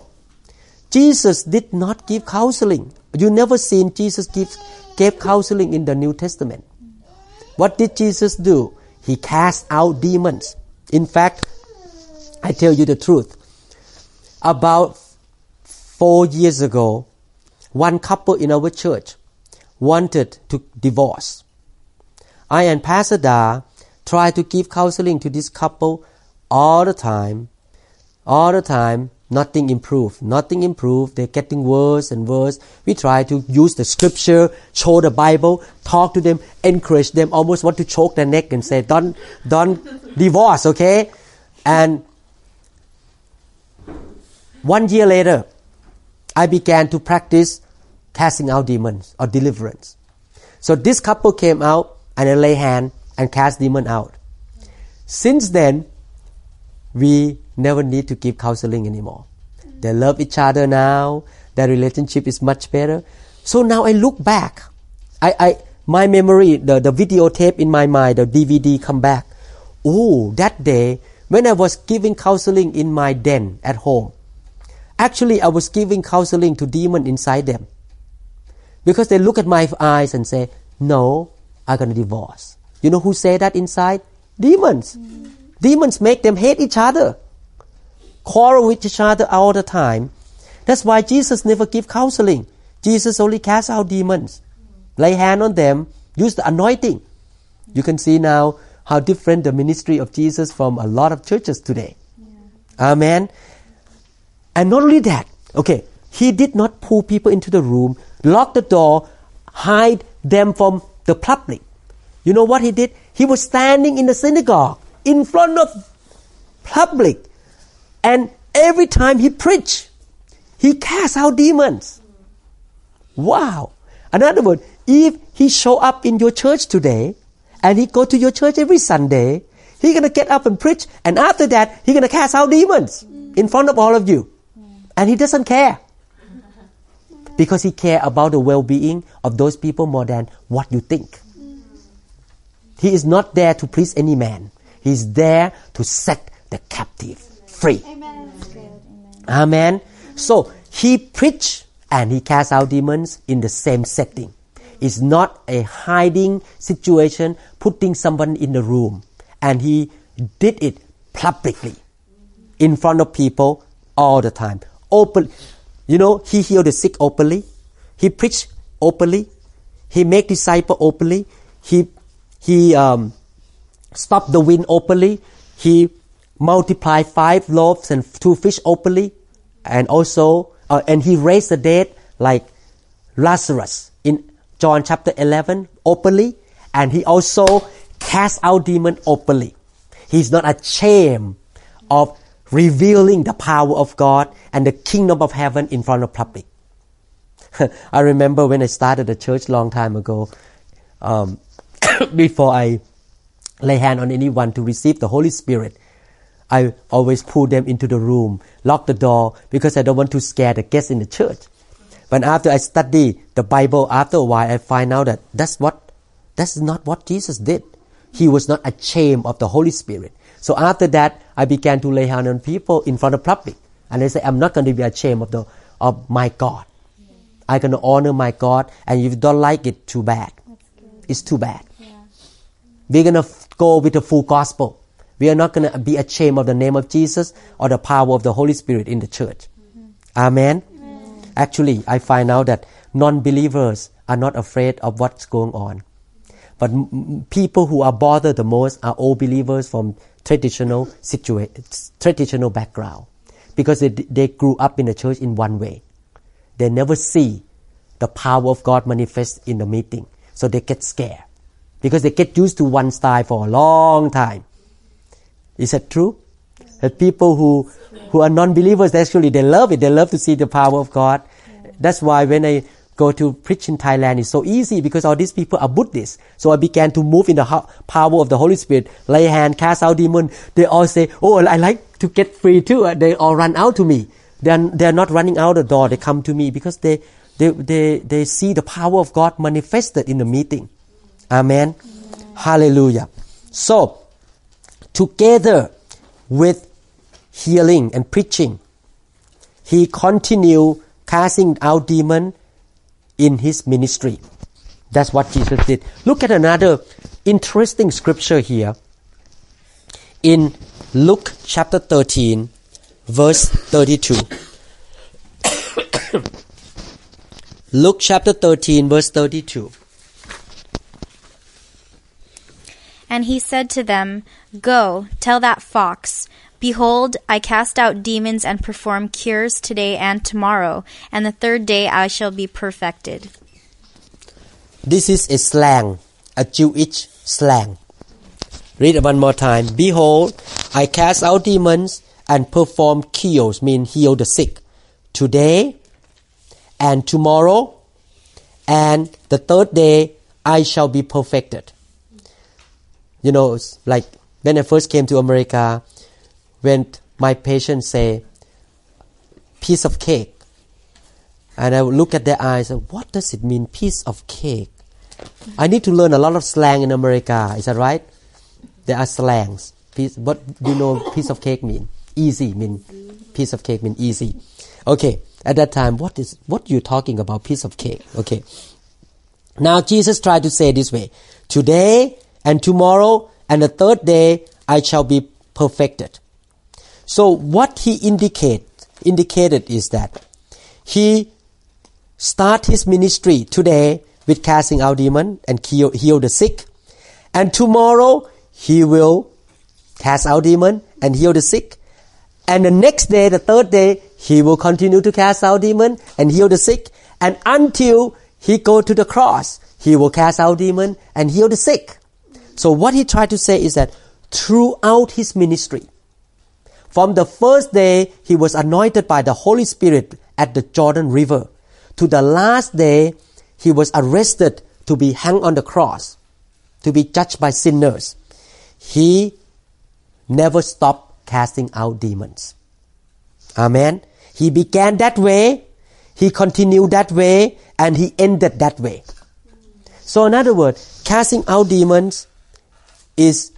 Jesus did not give counseling. You never seen Jesus give gave counseling in the New Testament. What did Jesus do? He cast out demons. In fact, I tell you the truth. About four years ago, one couple in our church wanted to divorce. I and Pastor Da tried to give counseling to this couple all the time, all the time, nothing improved, nothing improved, they're getting worse and worse. We try to use the scripture, show the Bible, talk to them, encourage them, almost want to choke their neck and say, don't, don't divorce, okay? And one year later, I began to practice casting out demons or deliverance. So this couple came out and I lay hand and cast demon out. Since then, we never need to give counseling anymore. They love each other now. Their relationship is much better. So now I look back. I, I, my memory, the, the videotape in my mind, the D V D come back. Oh, that day when I was giving counseling in my den at home. Actually, I was giving counseling to demons inside them. Because they look at my eyes and say, no, I'm going to divorce. You know who say that inside? Demons. Mm. Demons make them hate each other, quarrel with each other all the time. That's why Jesus never give counseling. Jesus only cast out demons. Lay hand on them, use the anointing. You can see now how different the ministry of Jesus from a lot of churches today. Yeah. Amen. And not only that, okay, he did not pull people into the room, lock the door, hide them from the public. You know what he did? He was standing in the synagogue in front of public. And every time he preached, he cast out demons. Wow. In other words, if he show up in your church today, and he go to your church every Sunday, he's going to get up and preach, and after that, he's going to cast out demons in front of all of you. And he doesn't care. Because he cares about the well-being of those people more than what you think. He is not there to please any man. He is there to set the captive free. Amen. Amen. So, he preached and he cast out demons in the same setting. It's not a hiding situation, putting someone in the room. And he did it publicly, in front of people all the time. Open, you know, he healed the sick openly. He preached openly. He made disciples openly. He he um, stopped the wind openly. He multiplied five loaves and two fish openly, and also uh, and he raised the dead like Lazarus in John chapter eleven openly, and he also cast out demons openly. He's not ashamed of revealing the power of God and the kingdom of heaven in front of public. I remember when I started the church long time ago, um, before I lay hand on anyone to receive the Holy Spirit, I always pull them into the room, lock the door, because I don't want to scare the guests in the church. But after I study the Bible, after a while, I find out that that's what, that's not what Jesus did. He was not ashamed of the Holy Spirit. So after that, I began to lay hand on people in front of public. And I say, I'm not going to be ashamed of the of my God. Yeah. I'm going to honor my God. And if you don't like it, too bad. It's too bad. Yeah. We're going to f- go with the full gospel. We are not going to be ashamed of the name of Jesus or the power of the Holy Spirit in the church. Mm-hmm. Amen? Amen. Actually, I find out that non-believers are not afraid of what's going on. But m- people who are bothered the most are all believers from traditional situa- traditional background. Because they, they grew up in the church in one way. They never see the power of God manifest in the meeting. So they get scared. Because they get used to one style for a long time. Is that true? That people who, who are non-believers, actually they love it. They love to see the power of God. That's why when I go to preach in Thailand, it's so easy because all these people are Buddhists. So I began to move in the ho- power of the Holy Spirit, lay hand, cast out demons. They all say, oh, I like to get free too. They all run out to me. They're, they're not running out the door. They come to me because they, they, they, they see the power of God manifested in the meeting. Amen. Amen. Hallelujah. So, together with healing and preaching, he continued casting out demons in his ministry. That's what Jesus did. Look at another interesting scripture here. In Luke chapter thirteen, verse thirty-two. Luke chapter thirteen, verse thirty-two.
And he said to them, Go, tell that fox, Behold, I cast out demons and perform cures today and tomorrow, and the third day I shall be perfected.
This is a slang, a Jewish slang. Read it one more time. Behold, I cast out demons and perform cures, mean heal the sick, today and tomorrow, and the third day I shall be perfected. You know, like when I first came to America, when my patients say, piece of cake, and I would look at their eyes and what does it mean, piece of cake? I need to learn a lot of slang in America, is that right? There are slangs. Piece, what do you know piece of cake mean? Easy mean, piece of cake mean easy. Okay, at that time, what is, what you talking about, piece of cake? Okay, Now Jesus tried to say this way, today and tomorrow and the third day I shall be perfected. So what he indicate, indicated is that he start his ministry today with casting out demons and heal, heal the sick. And tomorrow he will cast out demons and heal the sick. And the next day, the third day, he will continue to cast out demons and heal the sick. And until he go to the cross, he will cast out demons and heal the sick. So what he tried to say is that throughout his ministry, from the first day he was anointed by the Holy Spirit at the Jordan River, to the last day he was arrested to be hung on the cross, to be judged by sinners, he never stopped casting out demons. Amen. He began that way, he continued that way, and he ended that way. So in other words, casting out demons is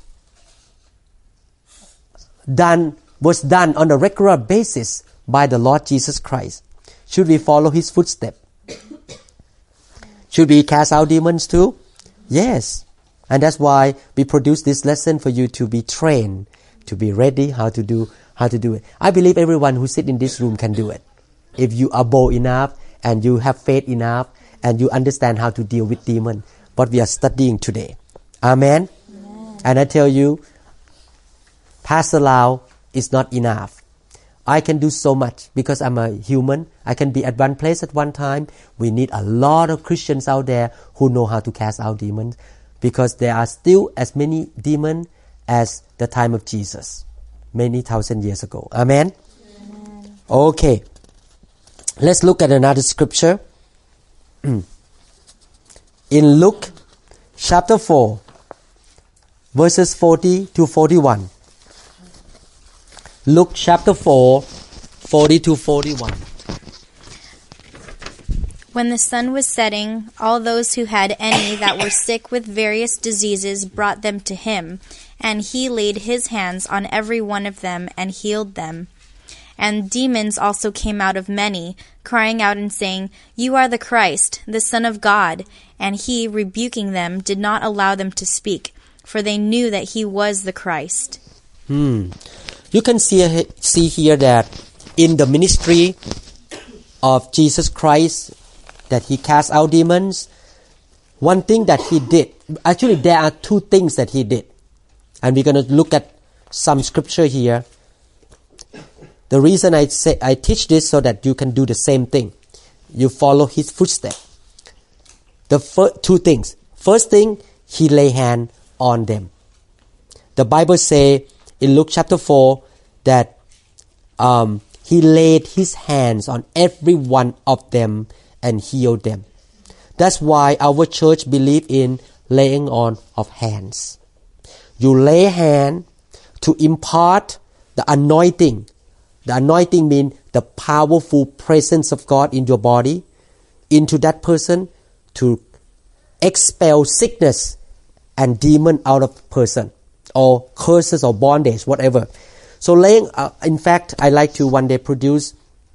done, was done on a regular basis by the Lord Jesus Christ. Should we follow his footsteps? Should we cast out demons too? Yes. And that's why we produce this lesson for you to be trained, to be ready how to do how to do it. I believe everyone who sits in this room can do it. If you are bold enough and you have faith enough and you understand how to deal with demons, what we are studying today. Amen? Amen. And I tell you, Pastor Lau is not enough. I can do so much because I'm a human. I can be at one place at one time. We need a lot of Christians out there who know how to cast out demons, because there are still as many demons as the time of Jesus, many thousand years ago. Amen? Amen. Okay. Let's look at another scripture. In Luke chapter four, verses forty to forty-one. Luke chapter four, forty to forty-one.
When the sun was setting, all those who had any that were sick with various diseases brought them to him, and he laid his hands on every one of them and healed them. And demons also came out of many, crying out and saying, "You are the Christ, the Son of God." And he, rebuking them, did not allow them to speak, for they knew that he was the Christ.
Hmm. You can see, see here that in the ministry of Jesus Christ, that he cast out demons, one thing that he did, actually there are two things that he did. And we're going to look at some scripture here. The reason I say I teach this so that you can do the same thing. You follow his footsteps. The fir- two things. First thing, he lay hand on them. The Bible say in Luke chapter four that um, he laid his hands on every one of them and healed them. That's why our church believe in laying on of hands. You lay hand to impart the anointing. The anointing means the powerful presence of God in your body into that person to expel sickness and demon out of person, or curses or bondage, whatever. So laying, uh, in fact, I like to one day produce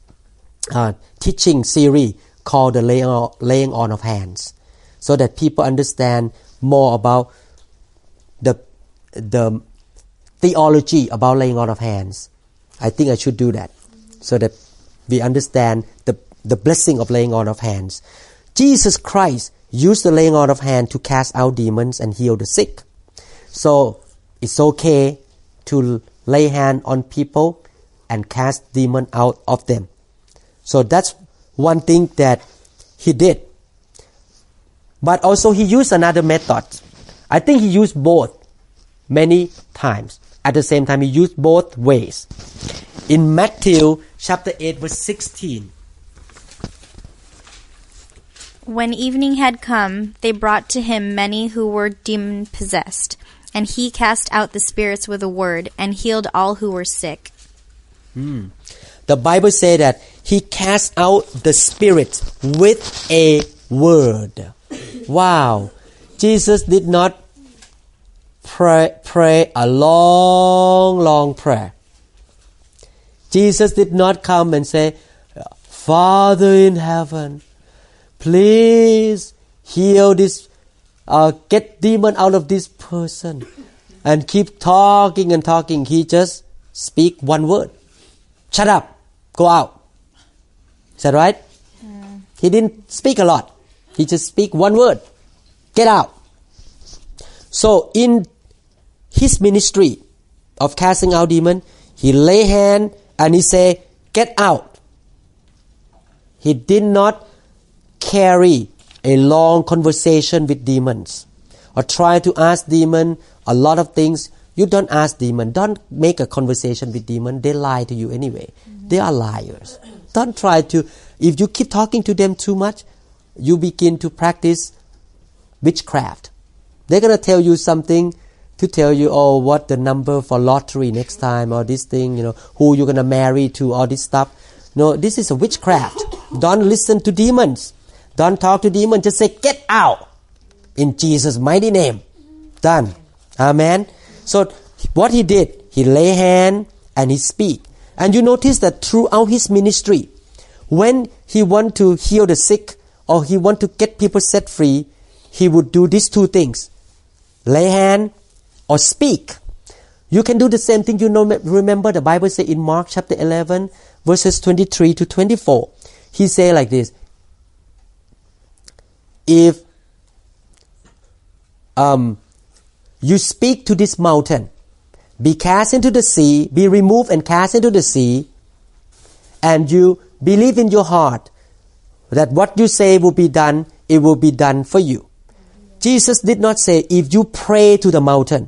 a teaching series called the laying on, laying on of hands, so that people understand more about the the theology about laying on of hands. I think I should do that, so that we understand the, the blessing of laying on of hands. Jesus Christ used the laying on of hands to cast out demons and heal the sick. So it's okay to lay hand on people and cast demons out of them. So that's one thing that he did. But also he used another method. I think he used both many times. At the same time, he used both ways. In Matthew chapter eight, verse sixteen.
When evening had come, they brought to him many who were demon-possessed, and he cast out the spirits with a word, and healed all who were sick.
Hmm. The Bible says that he cast out the spirits with a word. Wow. Jesus did not pray, pray a long, long prayer. Jesus did not come and say, "Father in heaven, please heal this, uh, get demon out of this person, and keep talking and talking. He just speak one word. Shut up. Go out. Is that right? Mm. He didn't speak a lot. He just speak one word. Get out. So in his ministry of casting out demon, he lay hand and he say, get out. He did not carry a long conversation with demons or try to ask demon a lot of things. You don't ask demon. Don't make a conversation with demon. They lie to you anyway. Mm-hmm. They are liars. Don't try to. If you keep talking to them too much, you begin to practice witchcraft. They're going to tell you something to tell you, oh, what the number for lottery next time, or this thing, you know, who you're going to marry to, all this stuff. No, this is a witchcraft. Don't listen to demons. Don't talk to demons. Just say, get out. In Jesus' mighty name. Done. Amen. So what he did, he lay hand and he speak. And you notice that throughout his ministry, when he want to heal the sick or he want to get people set free, he would do these two things. Lay hand or speak. You can do the same thing. You know, remember the Bible say in Mark chapter eleven, verses twenty-three to twenty-four. He say like this. If um, you speak to this mountain, be cast into the sea, be removed and cast into the sea, and you believe in your heart that what you say will be done, it will be done for you. Jesus did not say, if you pray to the mountain.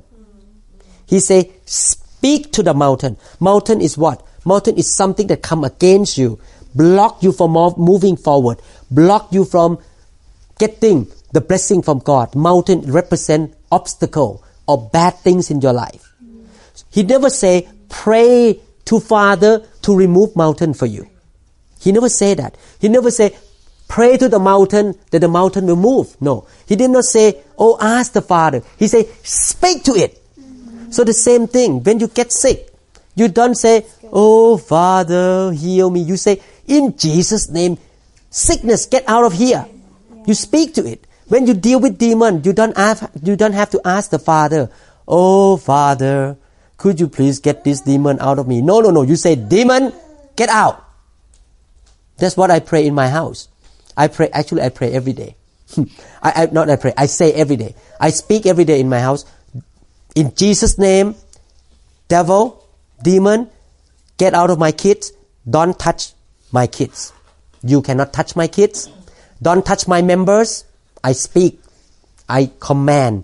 He said, speak to the mountain. Mountain is what? Mountain is something that come against you, block you from moving forward, block you from getting the blessing from God. Mountain represent obstacle or bad things in your life. He never say, pray to Father to remove mountain for you. He never say that. He never say, pray to the mountain that the mountain will move. No. He did not say, oh, ask the Father. He say, speak to it. Mm-hmm. So the same thing, when you get sick, you don't say, oh, Father, heal me. You say, in Jesus' name, sickness, get out of here. Yeah. You speak to it. When you deal with demon, you don't have, you don't have to ask the Father, oh, Father, could you please get this demon out of me? No, no, no. You say, demon, get out. That's what I pray in my house. I pray, actually I pray every day. I, I, not I pray, I say every day. I speak every day in my house. In Jesus' name, devil, demon, get out of my kids. Don't touch my kids. You cannot touch my kids. Don't touch my members. I speak. I command.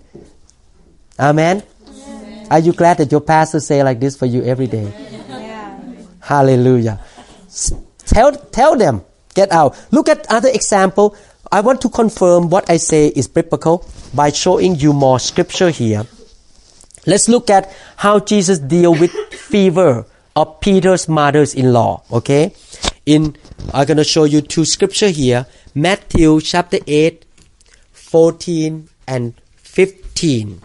Amen? Amen. Are you glad that your pastor say like this for you every day? Yeah. Hallelujah. Tell, tell them. Get out. Look at other example. I want to confirm what I say is biblical by showing you more scripture here. Let's look at how Jesus deal with fever of Peter's mother-in-law. Okay? In I'm going to show you two scripture here. Matthew chapter eight, fourteen and fifteen.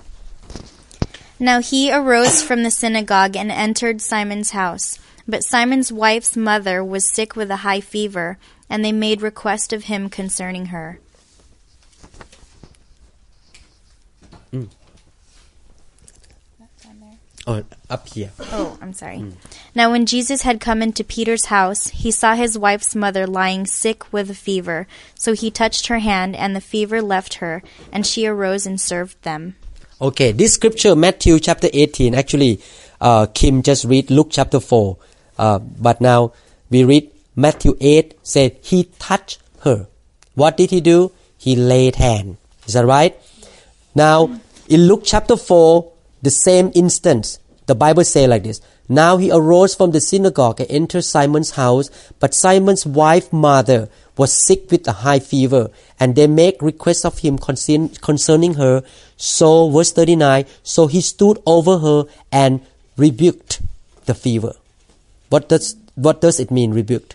Now he arose from the synagogue and entered Simon's house. But Simon's wife's mother was sick with a high fever, and they made request of him concerning her.
Mm. Oh, up here.
Oh, I'm sorry. Mm. Now when Jesus had come into Peter's house, he saw his wife's mother lying sick with a fever. So he touched her hand, and the fever left her, and she arose and served them.
Okay, this scripture, Matthew chapter eighteen, actually, uh, Kim just read Luke chapter four. Uh, but now we read Matthew eight, said he touched her. What did he do? He laid hand. Is that right? Now, in Luke chapter four, the same instance, the Bible say like this. Now he arose from the synagogue and entered Simon's house, but Simon's wife mother was sick with a high fever, and they make request of him concern, concerning her. So, verse thirty-nine, so he stood over her and rebuked the fever. What does what does it mean, rebuked?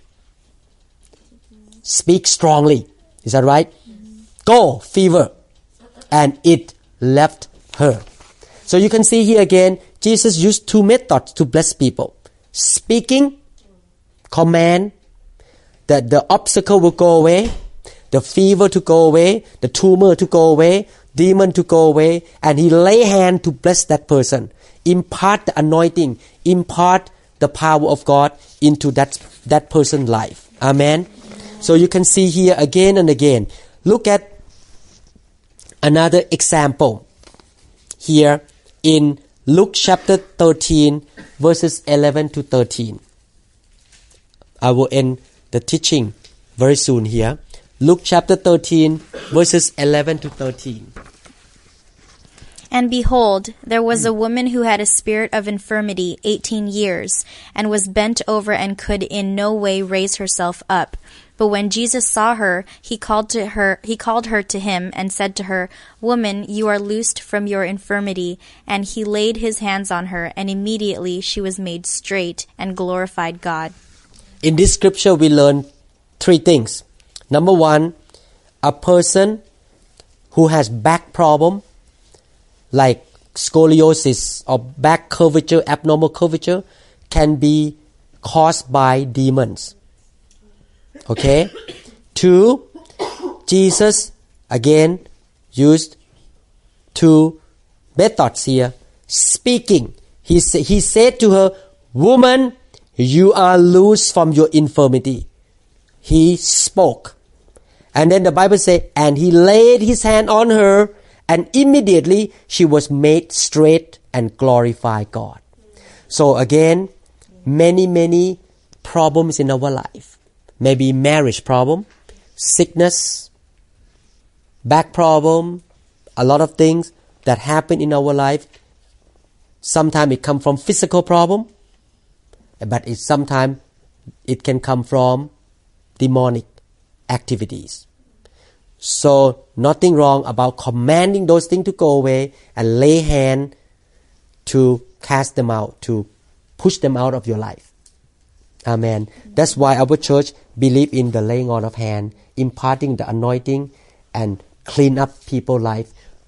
Speak strongly. Is that right? Mm-hmm. Go, fever. And it left her. So you can see here again, Jesus used two methods to bless people. Speaking, command, that the obstacle will go away. the fever to go away, the tumor to go away, demon to go away, and he lay hand to bless that person, impart the anointing, impart the power of God into that, that person's life. Amen. So you can see here again and again. Look at another example here in Luke chapter thirteen, verses eleven to thirteen. I will end the teaching very soon here. Luke chapter thirteen, verses eleven to thirteen.
And behold, there was a woman who had a spirit of infirmity eighteen years, and was bent over and could in no way raise herself up. But when Jesus saw her, he called to her, he called her to him and said to her, Woman, you are loosed from your infirmity. And he laid his hands on her, and immediately she was made straight and glorified God.
In this scripture, we learn three things. Number one, a person who has back problem, like scoliosis or back curvature, abnormal curvature, can be caused by demons. Okay? Two, Jesus again used two methods here. Speaking. He, sa- he said to her, Woman, you are loosed from your infirmity. He spoke. And then the Bible says, and he laid his hand on her, and immediately she was made straight and glorified God. So again, many, many problems in our life. Maybe marriage problem, sickness, back problem, a lot of things that happen in our life. Sometimes it comes from physical problem, but it sometimes it can come from demonic activities. So nothing wrong about commanding those things to go away and lay hand to cast them out, to push them out of your life. Amen. That's why our church believe in the laying on of hand, imparting the anointing and clean up people's life.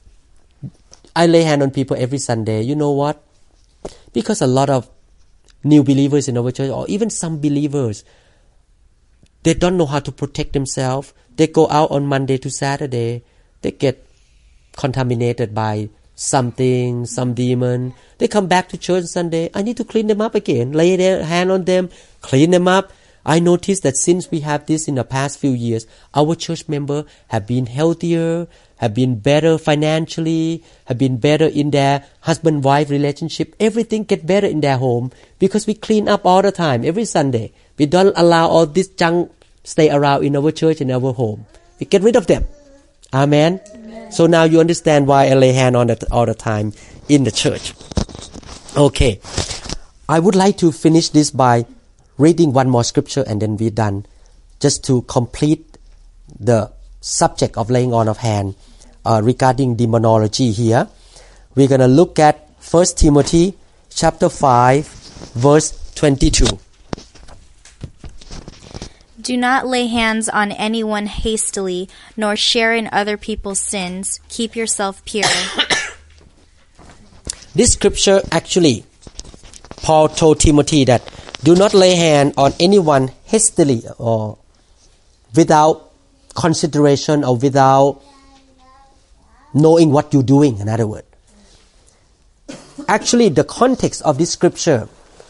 I lay hand on people every Sunday. You know what? Because a lot of new believers in our church, or even some believers, they don't know how to protect themselves. They go out on Monday to Saturday. They get contaminated by something, some demon. They come back to church Sunday. I need to clean them up again. Lay their hand on them, clean them up. I noticed that since we have this in the past few years, our church members have been healthier, have been better financially, have been better in their husband-wife relationship. Everything get better in their home because we clean up all the time, every Sunday. We don't allow all this junk stay around in our church and our home. We get rid of them. Amen. Amen. So now you understand why I lay hand on it all the time in the church. Okay. I would like to finish this by reading one more scripture and then we're done. Just to complete the subject of laying on of hand uh, regarding demonology here. We're going to look at First Timothy chapter five verse twenty-two.
Do not lay hands on anyone hastily, nor share in other people's sins. Keep yourself pure.
This scripture actually, Paul told Timothy that do not lay hand on anyone hastily or without consideration or without knowing what you're doing, in other words. Actually, the context of this scripture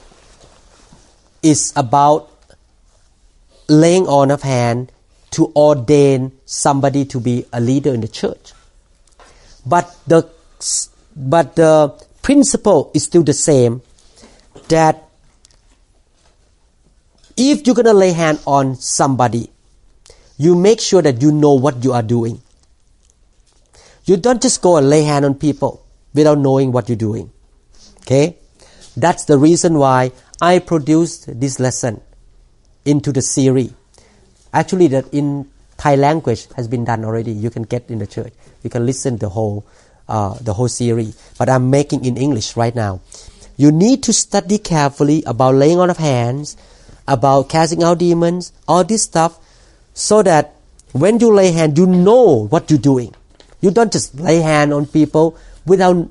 is about laying on of hand to ordain somebody to be a leader in the church. But the but the principle is still the same, that if you're going to lay hand on somebody, you make sure that you know what you are doing. You don't just go and lay hand on people without knowing what you're doing. Okay? That's the reason why I produced this lesson into the series. Actually, that in Thai language has been done already. You can get in the church. You can listen the whole uh, the whole series. But I'm making in English right now. You need to study carefully about laying on of hands, about casting out demons, all this stuff, so that when you lay hand, you know what you're doing. You don't just lay hand on people without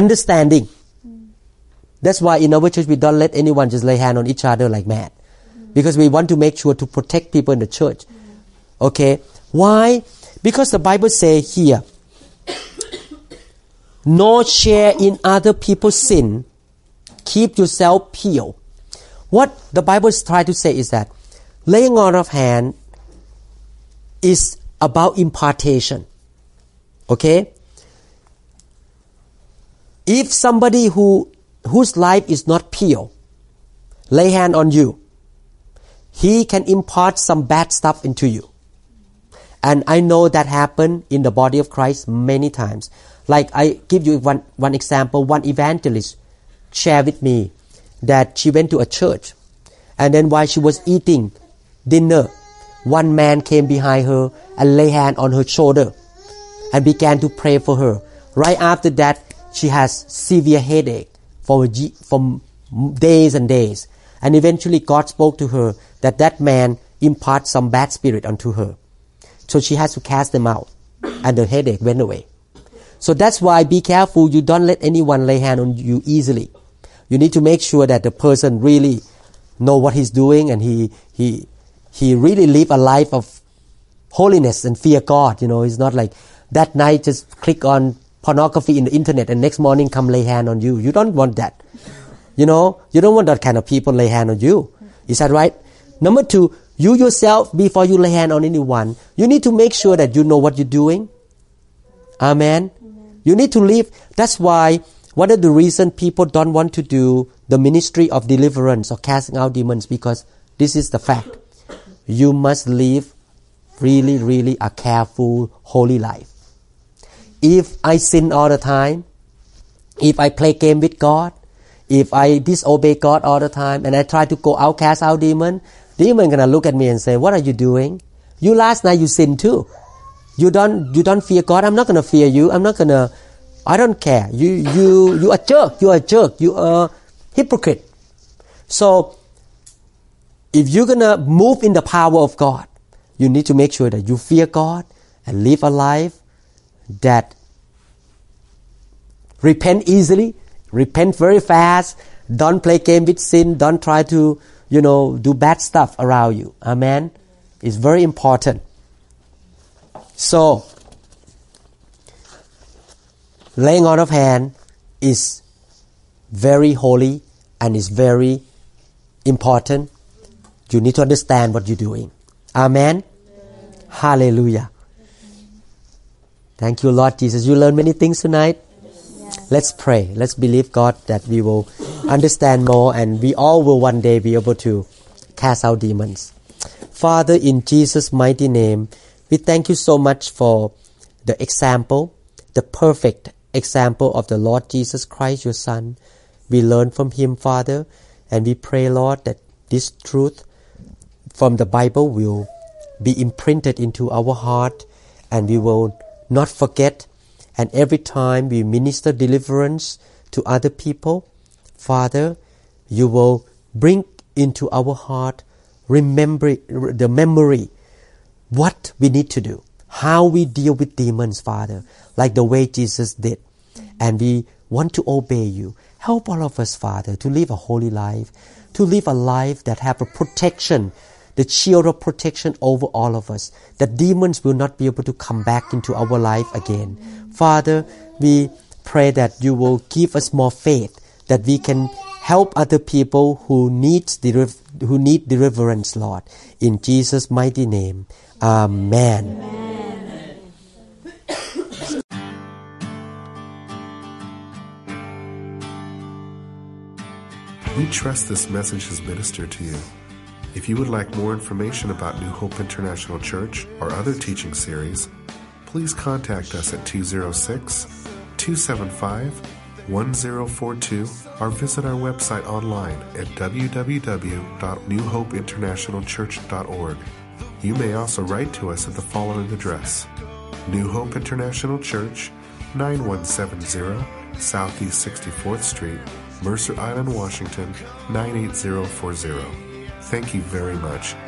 understanding. That's why in our church we don't let anyone just lay hand on each other like mad. because we want to make sure to protect people in the church. Okay, why? Because the Bible says here, no share in other people's sin, keep yourself pure. What the Bible is trying to say is that laying on of hand is about impartation. Okay? If somebody who whose life is not pure lay hand on you, he can impart some bad stuff into you. And I know that happened in the body of Christ many times. Like I give you one, one example. One evangelist shared with me that she went to a church, and then while she was eating dinner, one man came behind her and lay hand on her shoulder and began to pray for her. Right after that, she has severe headache for, for days and days. And eventually God spoke to her that that man imparted some bad spirit onto her. So she has to cast them out, and the headache went away. So that's why be careful, you don't let anyone lay hand on you easily. You need to make sure that the person really know what he's doing, and he he he really live a life of holiness and fear God. You know, it's not like that night just click on pornography in the internet and next morning come lay hand on you. You don't want that. You know, you don't want that kind of people lay hand on you. Is that right? Number two, you yourself, before you lay hand on anyone, you need to make sure that you know what you're doing. Amen. Amen. You need to live. That's why one of the reasons people don't want to do the ministry of deliverance or casting out demons, because this is the fact. You must live really, really a careful, holy life. If I sin all the time, if I play game with God, if I disobey God all the time, and I try to go out, cast out demon, demon gonna look at me and say, "What are you doing? You last night you sinned too. You don't, you don't fear God. I'm not gonna fear you. I'm not gonna. I don't care. You, you, you are a jerk. You are a jerk. You are hypocrite." So, if you're gonna move in the power of God, you need to make sure that you fear God and live a life that repent easily, repent very fast. Don't play game with sin. Don't try to, you know, do bad stuff around you. Amen. It's very important. So, laying on of hand is very holy and is very important. You need to understand what you're doing. Amen. Amen. Hallelujah. Thank you, Lord Jesus. You learned many things tonight. Yes. Let's pray. Let's believe God that we will understand more, and we all will one day be able to cast out demons. Father, in Jesus' mighty name, we thank you so much for the example, the perfect example of the Lord Jesus Christ, your Son. We learn from Him, Father, and we pray, Lord, that this truth from the Bible will be imprinted into our heart, and we will not forget. And every time we minister deliverance to other people, Father, you will bring into our heart remember the memory what we need to do, how we deal with demons, Father, like the way Jesus did. And we want to obey you. Help all of us, Father, to live a holy life, to live a life that have a protection, the shield of protection over all of us, that demons will not be able to come back into our life again. Father, we pray that you will give us more faith, that we can help other people who need, who need deliverance, Lord. In Jesus' mighty name, Amen. Amen.
We trust this message has ministered to you. If you would like more information about New Hope International Church or other teaching series, please contact us at two oh six, two seven five, one oh four two or visit our website online at w w w dot new hope international church dot org. You may also write to us at the following address: New Hope International Church, nine one seven zero Southeast sixty-fourth Street, Mercer Island, Washington, nine eight zero four zero. Thank you very much